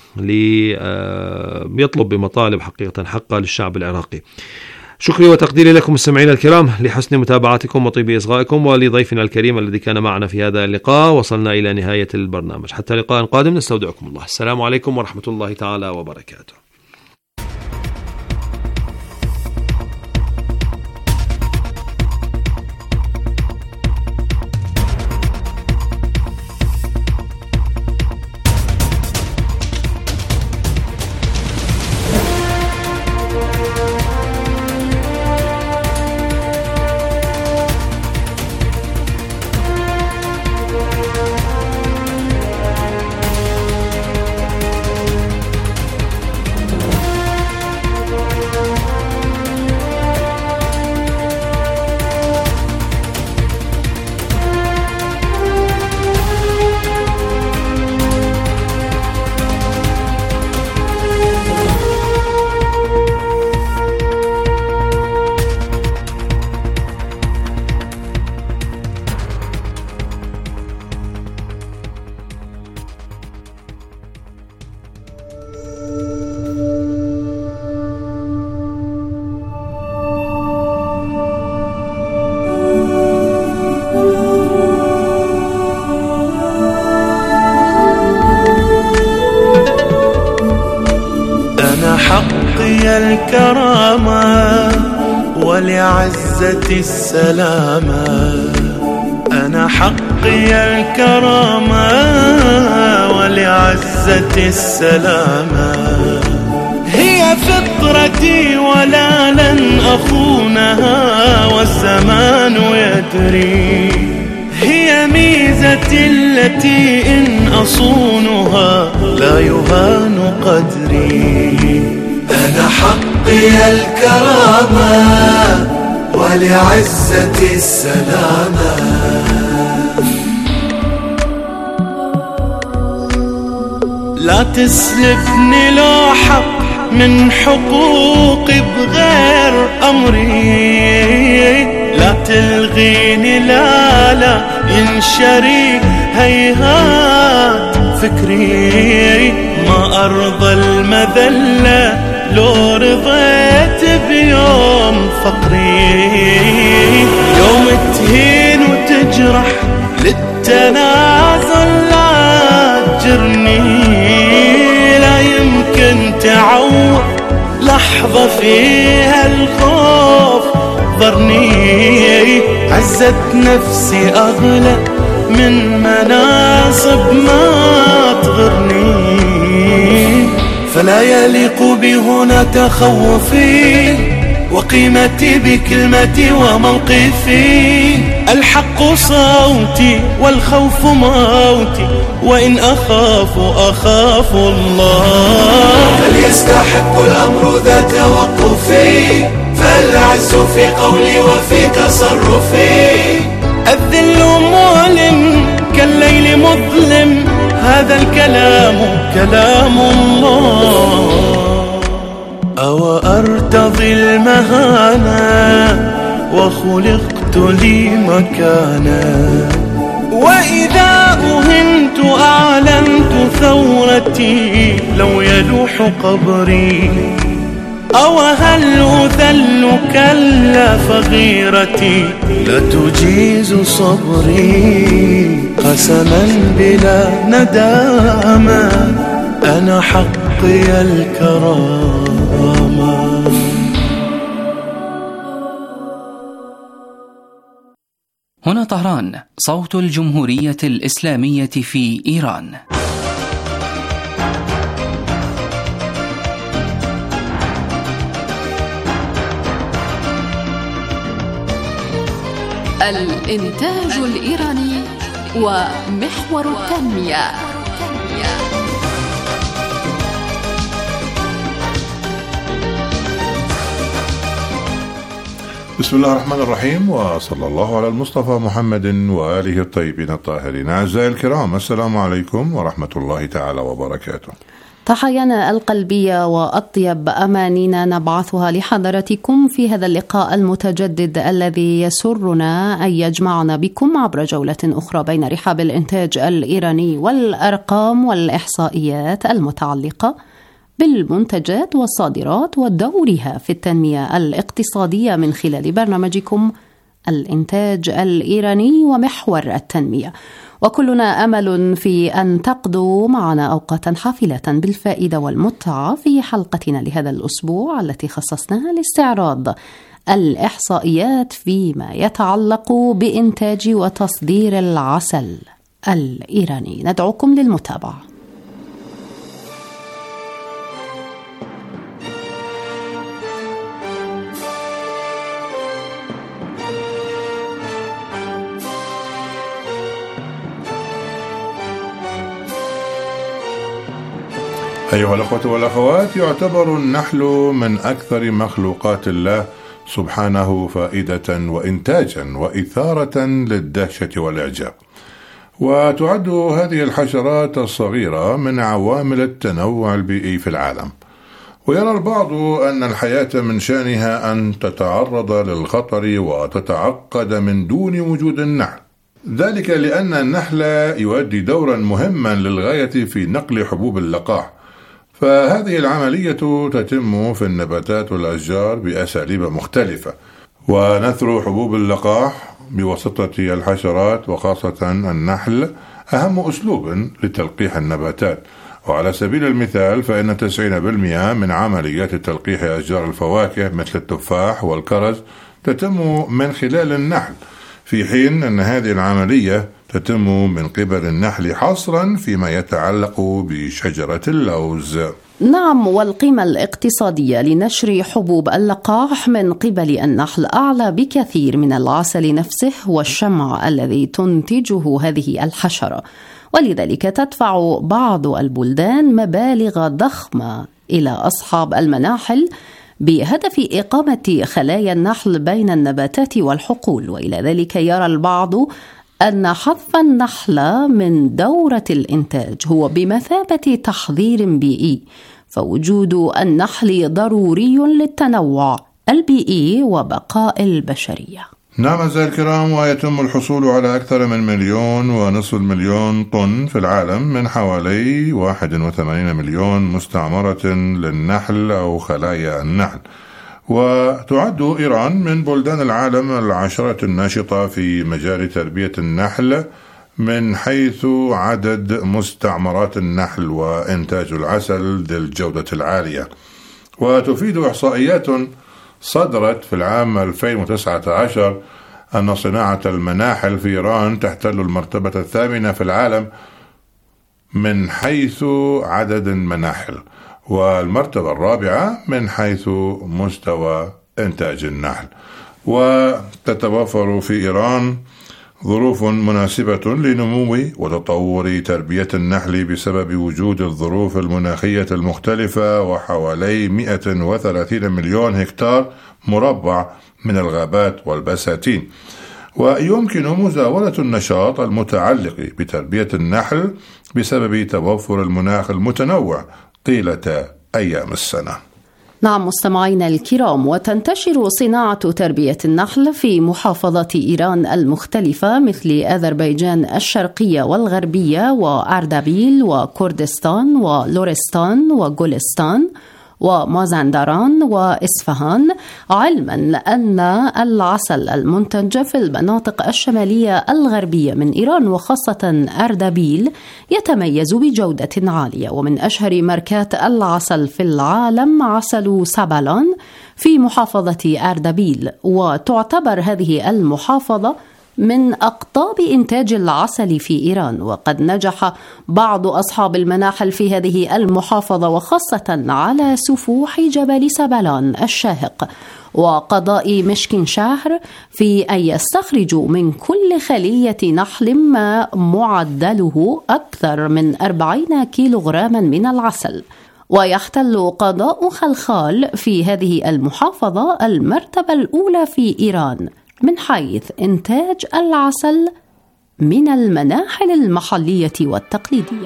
ليطلب بمطالب حقيقة حقا للشعب العراقي. شكري وتقديري لكم مستمعينا الكرام لحسن متابعتكم وطيب إصغائكم، ولضيفنا الكريم الذي كان معنا في هذا اللقاء. وصلنا إلى نهاية البرنامج، حتى لقاء قادم نستودعكم الله. السلام عليكم ورحمة الله تعالى وبركاته. الكرامة ولعزة السلامة، أنا حقي الكرامة ولعزة السلامة، هي فطرتي ولا لن أخونها والزمان يدري، هي ميزتي التي إن أصونها لا يهان قدري. أنا حقي الكرامة ولعزة السلامة، لا تسلفني لو حق من حقوقي بغير أمري، لا تلغيني لا ينشري هيهات فكري، ما أرضى المذلة لو رضيت بيوم فقري، يوم تهين وتجرح للتنازل لا تجرني، لا يمكن تعوض لحظة فيها الخوف ضرني، عزت نفسي أغلى من مناصب ما تغرني، فلا يليق بي هنا تخوفي وقيمتي بكلمتي وموقفي، الحق صوتي والخوف موتي، وإن أخاف الله، فليستحق الأمر ذا توقفي، العز في قولي وفي تصرفي. الذل مؤلم كالليل مظلم، هذا الكلام كلام الله. أو أرتضي المهانة وخلقت لي مكانا، وإذا أهنت أعلنت ثورتي لو يلوح قبري. أو هل أذل كلا فغيرتي لا تجيز صبري. قسما بلا ندامة أنا حقي الكرامة. هنا طهران، صوت الجمهورية الإسلامية في إيران. الإنتاج الإيراني ومحور التنمية. بسم الله الرحمن الرحيم، وصلى الله على المصطفى محمد وآله الطيبين الطاهرين. أعزائي الكرام، السلام عليكم ورحمة الله تعالى وبركاته. تحايانا القلبية وأطيب أمانينا نبعثها لحضراتكم في هذا اللقاء المتجدد الذي يسرنا أن يجمعنا بكم عبر جولة أخرى بين رحاب الإنتاج الإيراني والأرقام والإحصائيات المتعلقة بالمنتجات والصادرات ودورها في التنمية الاقتصادية من خلال برنامجكم الإنتاج الإيراني ومحور التنمية. وكلنا أمل في أن تقضوا معنا أوقاتا حافلة بالفائدة والمتعة في حلقتنا لهذا الأسبوع التي خصصناها لاستعراض الإحصائيات فيما يتعلق بإنتاج وتصدير العسل الإيراني. ندعوكم للمتابعة. أيها الأخوة والأخوات، يعتبر النحل من أكثر مخلوقات الله سبحانه فائدة وإنتاجا وإثارة للدهشة والإعجاب، وتعد هذه الحشرات الصغيرة من عوامل التنوع البيئي في العالم. ويرى البعض أن الحياة من شأنها أن تتعرض للخطر وتتعقد من دون وجود النحل، ذلك لأن النحل يؤدي دورا مهما للغاية في نقل حبوب اللقاح، فهذه العملية تتم في النباتات والأشجار بأساليب مختلفة. ونثر حبوب اللقاح بواسطة الحشرات وخاصة النحل أهم أسلوب لتلقيح النباتات. وعلى سبيل المثال فإن 90% من عمليات تلقيح أشجار الفواكه مثل التفاح والكرز تتم من خلال النحل، في حين أن هذه العملية تتم من قبل النحل حصرا فيما يتعلق بشجرة اللوز. نعم، والقيمة الاقتصادية لنشر حبوب اللقاح من قبل النحل أعلى بكثير من العسل نفسه والشمع الذي تنتجه هذه الحشرة، ولذلك تدفع بعض البلدان مبالغ ضخمة إلى أصحاب المناحل بهدف إقامة خلايا النحل بين النباتات والحقول. وإلى ذلك يرى البعض أن حذف النحل من دورة الإنتاج هو بمثابة تحضير بيئي، فوجود النحل ضروري للتنوع البيئي وبقاء البشرية. نعم أعزائي الكرام، ويتم الحصول على أكثر من 1.5 مليون طن في العالم من حوالي 81 مليون مستعمرة للنحل أو خلايا النحل. وتعد إيران من بلدان العالم العشرة الناشطة في مجال تربية النحل من حيث عدد مستعمرات النحل وإنتاج العسل ذي الجودة العالية. وتفيد إحصائيات صدرت في العام 2019 أن صناعة المناحل في إيران تحتل المرتبة 8 في العالم من حيث عدد المناحل، والمرتبة 4 من حيث مستوى إنتاج النحل. وتتوفر في إيران ظروف مناسبة لنمو وتطور تربية النحل بسبب وجود الظروف المناخية المختلفة وحوالي 130 مليون هكتار مربع من الغابات والبساتين. ويمكن مزاولة النشاط المتعلق بتربية النحل بسبب توفر المناخ المتنوع طيلة أيام السنة. نعم مستمعينا الكرام، وتنتشر صناعة تربية النحل في محافظات إيران المختلفة مثل أذربيجان الشرقية والغربية وأردبيل وكردستان ولورستان وجولستان ومازندران وإسفهان، علما أن العسل المنتج في المناطق الشمالية الغربية من إيران وخاصة أردبيل يتميز بجودة عالية. ومن أشهر ماركات العسل في العالم عسل سابالون في محافظة أردبيل، وتعتبر هذه المحافظة من أقطاب إنتاج العسل في إيران. وقد نجح بعض أصحاب المناحل في هذه المحافظة وخاصة على سفوح جبل سابالون الشاهق وقضاء مشك شهر في أن يستخرجوا من كل خلية نحل ما معدله أكثر من 40 كيلوغراما من العسل. ويحتل قضاء خلخال في هذه المحافظة المرتبة الأولى في إيران من حيث إنتاج العسل من المناحل المحلية والتقليدية.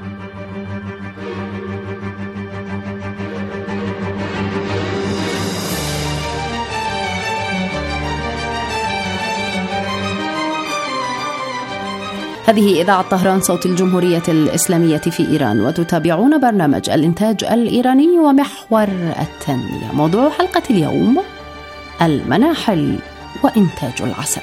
هذه إذاعة طهران صوت الجمهورية الإسلامية في إيران، وتتابعون برنامج الإنتاج الإيراني ومحور التنمية. موضوع حلقة اليوم المناحل وإنتاج العسل.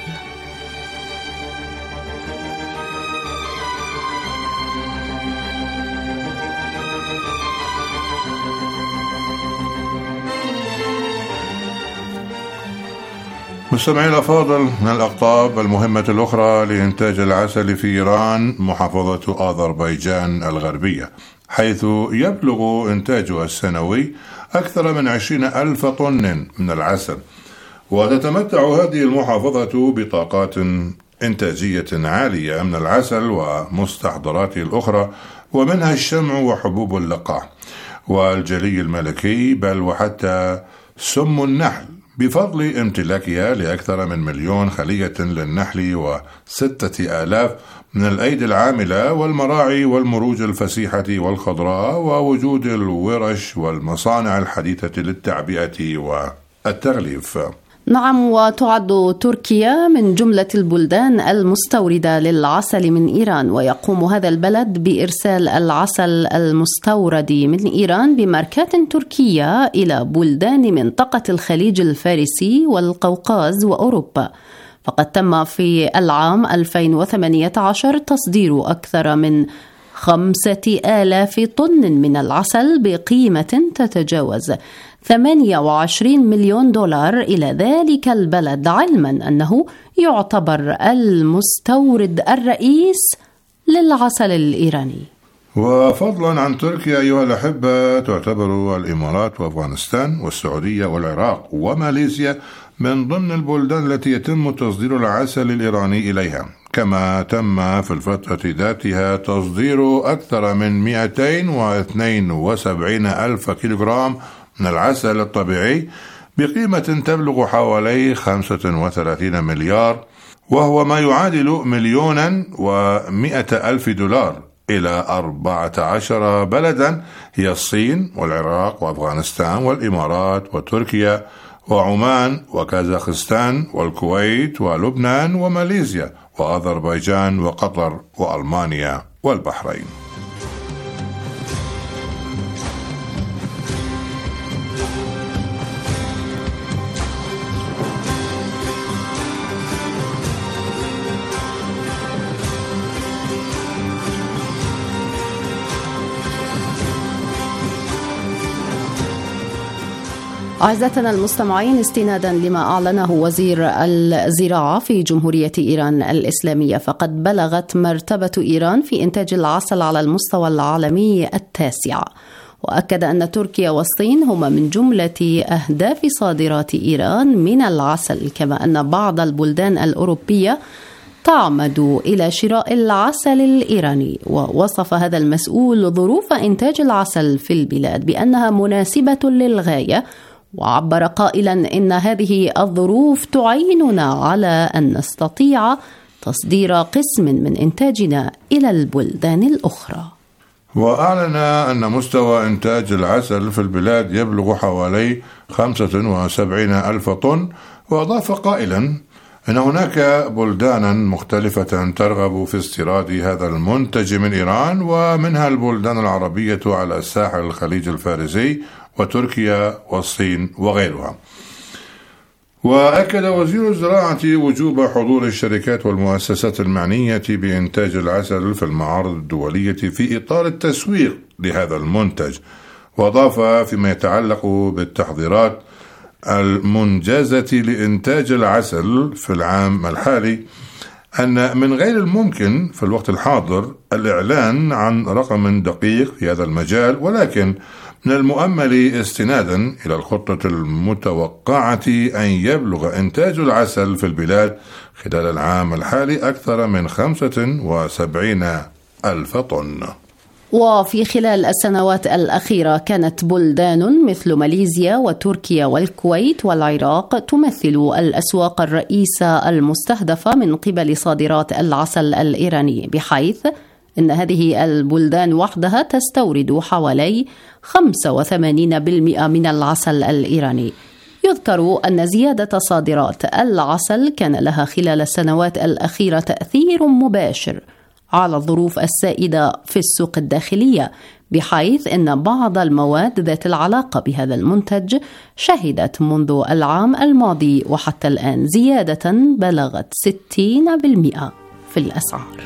مستمعي الأفاضل، من الأقطاب المهمة الأخرى لإنتاج العسل في إيران محافظة أذربيجان الغربية، حيث يبلغ إنتاجها السنوي أكثر من 20,000 طن من العسل. وتتمتع هذه المحافظة بطاقات إنتاجية عالية من العسل ومستحضراته الأخرى، ومنها الشمع وحبوب اللقاح والجلي الملكي، بل وحتى سم النحل، بفضل امتلاكها لأكثر من 1,000,000 خلية للنحل و6,000 من الأيدي العاملة والمراعي والمروج الفسيحة والخضراء، ووجود الورش والمصانع الحديثة للتعبئة والتغليف. نعم، وتعد تركيا من جملة البلدان المستوردة للعسل من إيران، ويقوم هذا البلد بإرسال العسل المستورد من إيران بماركات تركية إلى بلدان منطقة الخليج الفارسي والقوقاز وأوروبا. فقد تم في العام 2018 تصدير أكثر من 5,000 طن من العسل بقيمة تتجاوز 28 مليون دولار إلى ذلك البلد، علما أنه يعتبر المستورد الرئيس للعسل الإيراني. وفضلا عن تركيا أيها الأحبة، تعتبر الإمارات وأفغانستان والسعودية والعراق وماليزيا من ضمن البلدان التي يتم تصدير العسل الإيراني إليها. كما تم في الفترة ذاتها تصدير أكثر من 272,000 كيلوغرام من العسل الطبيعي بقيمة تبلغ حوالي 35 مليار، وهو ما يعادل 1,100,000 دولار، إلى 14 بلدا هي الصين والعراق وأفغانستان والإمارات وتركيا وعمان وكازاخستان والكويت ولبنان وماليزيا وأذربيجان وقطر وألمانيا والبحرين. أعزائنا المستمعين، استنادا لما أعلنه وزير الزراعة في جمهورية إيران الإسلامية، فقد بلغت مرتبة إيران في إنتاج العسل على المستوى العالمي 9، وأكد أن تركيا والصين هما من جملة أهداف صادرات إيران من العسل، كما أن بعض البلدان الأوروبية تعمد إلى شراء العسل الإيراني. ووصف هذا المسؤول ظروف إنتاج العسل في البلاد بأنها مناسبة للغاية، وعبر قائلا إن هذه الظروف تعيننا على أن نستطيع تصدير قسم من إنتاجنا إلى البلدان الأخرى. وأعلن أن مستوى إنتاج العسل في البلاد يبلغ حوالي 75,000 طن، وأضاف قائلا أن هناك بلدانا مختلفة ترغب في استيراد هذا المنتج من إيران، ومنها البلدان العربية على ساحل الخليج الفارسي وتركيا والصين وغيرها. وأكد وزير الزراعة وجوب حضور الشركات والمؤسسات المعنية بإنتاج العسل في المعارض الدولية في إطار التسويق لهذا المنتج. وأضاف فيما يتعلق بالتحضيرات المنجزة لإنتاج العسل في العام الحالي أن من غير الممكن في الوقت الحاضر الإعلان عن رقم دقيق في هذا المجال، ولكن من المؤمل استنادا إلى الخطة المتوقعة أن يبلغ إنتاج العسل في البلاد خلال العام الحالي أكثر من 75,000 طن. وفي خلال السنوات الأخيرة كانت بلدان مثل ماليزيا وتركيا والكويت والعراق تمثل الأسواق الرئيسة المستهدفة من قبل صادرات العسل الإيراني، بحيث إن هذه البلدان وحدها تستورد حوالي 85% من العسل الإيراني. يذكر أن زيادة صادرات العسل كان لها خلال السنوات الأخيرة تأثير مباشر على الظروف السائدة في السوق الداخلية، بحيث أن بعض المواد ذات العلاقة بهذا المنتج شهدت منذ العام الماضي وحتى الآن زيادة بلغت 60% في الأسعار.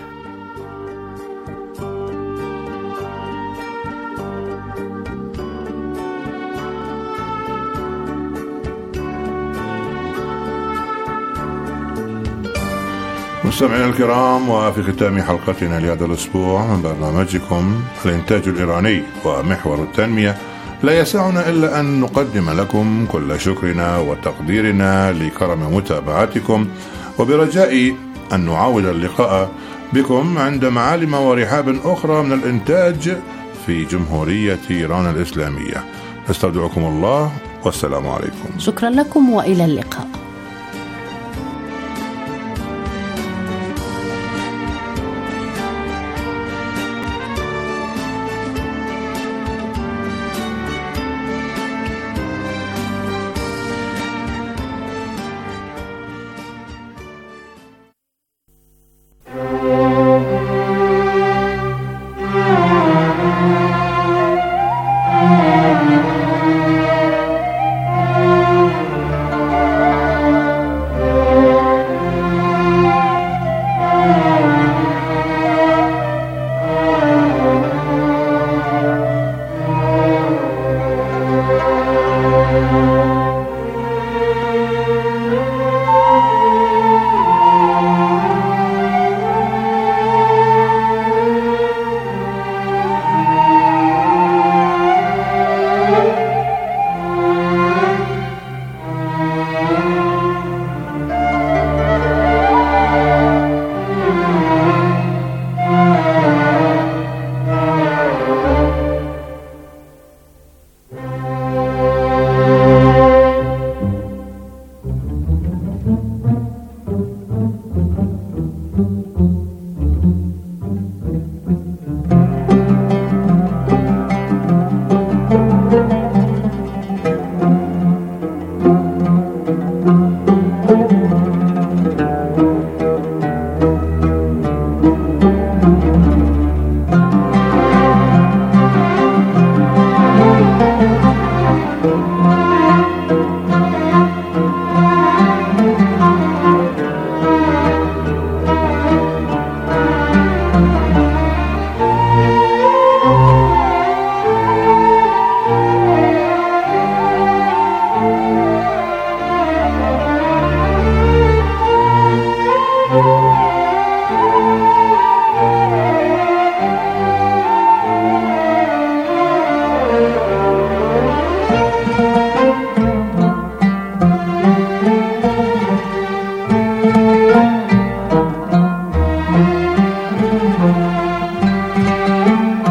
مستمعينا الكرام، وفي ختام حلقتنا لهذا الأسبوع من برنامجكم الإنتاج الإيراني ومحور التنمية، لا يسعنا إلا أن نقدم لكم كل شكرنا وتقديرنا لكرم متابعتكم، وبرجاء أن نعاود اللقاء بكم عند معالم ورحاب أخرى من الإنتاج في جمهورية إيران الإسلامية. نستودعكم الله والسلام عليكم. شكرا لكم وإلى اللقاء.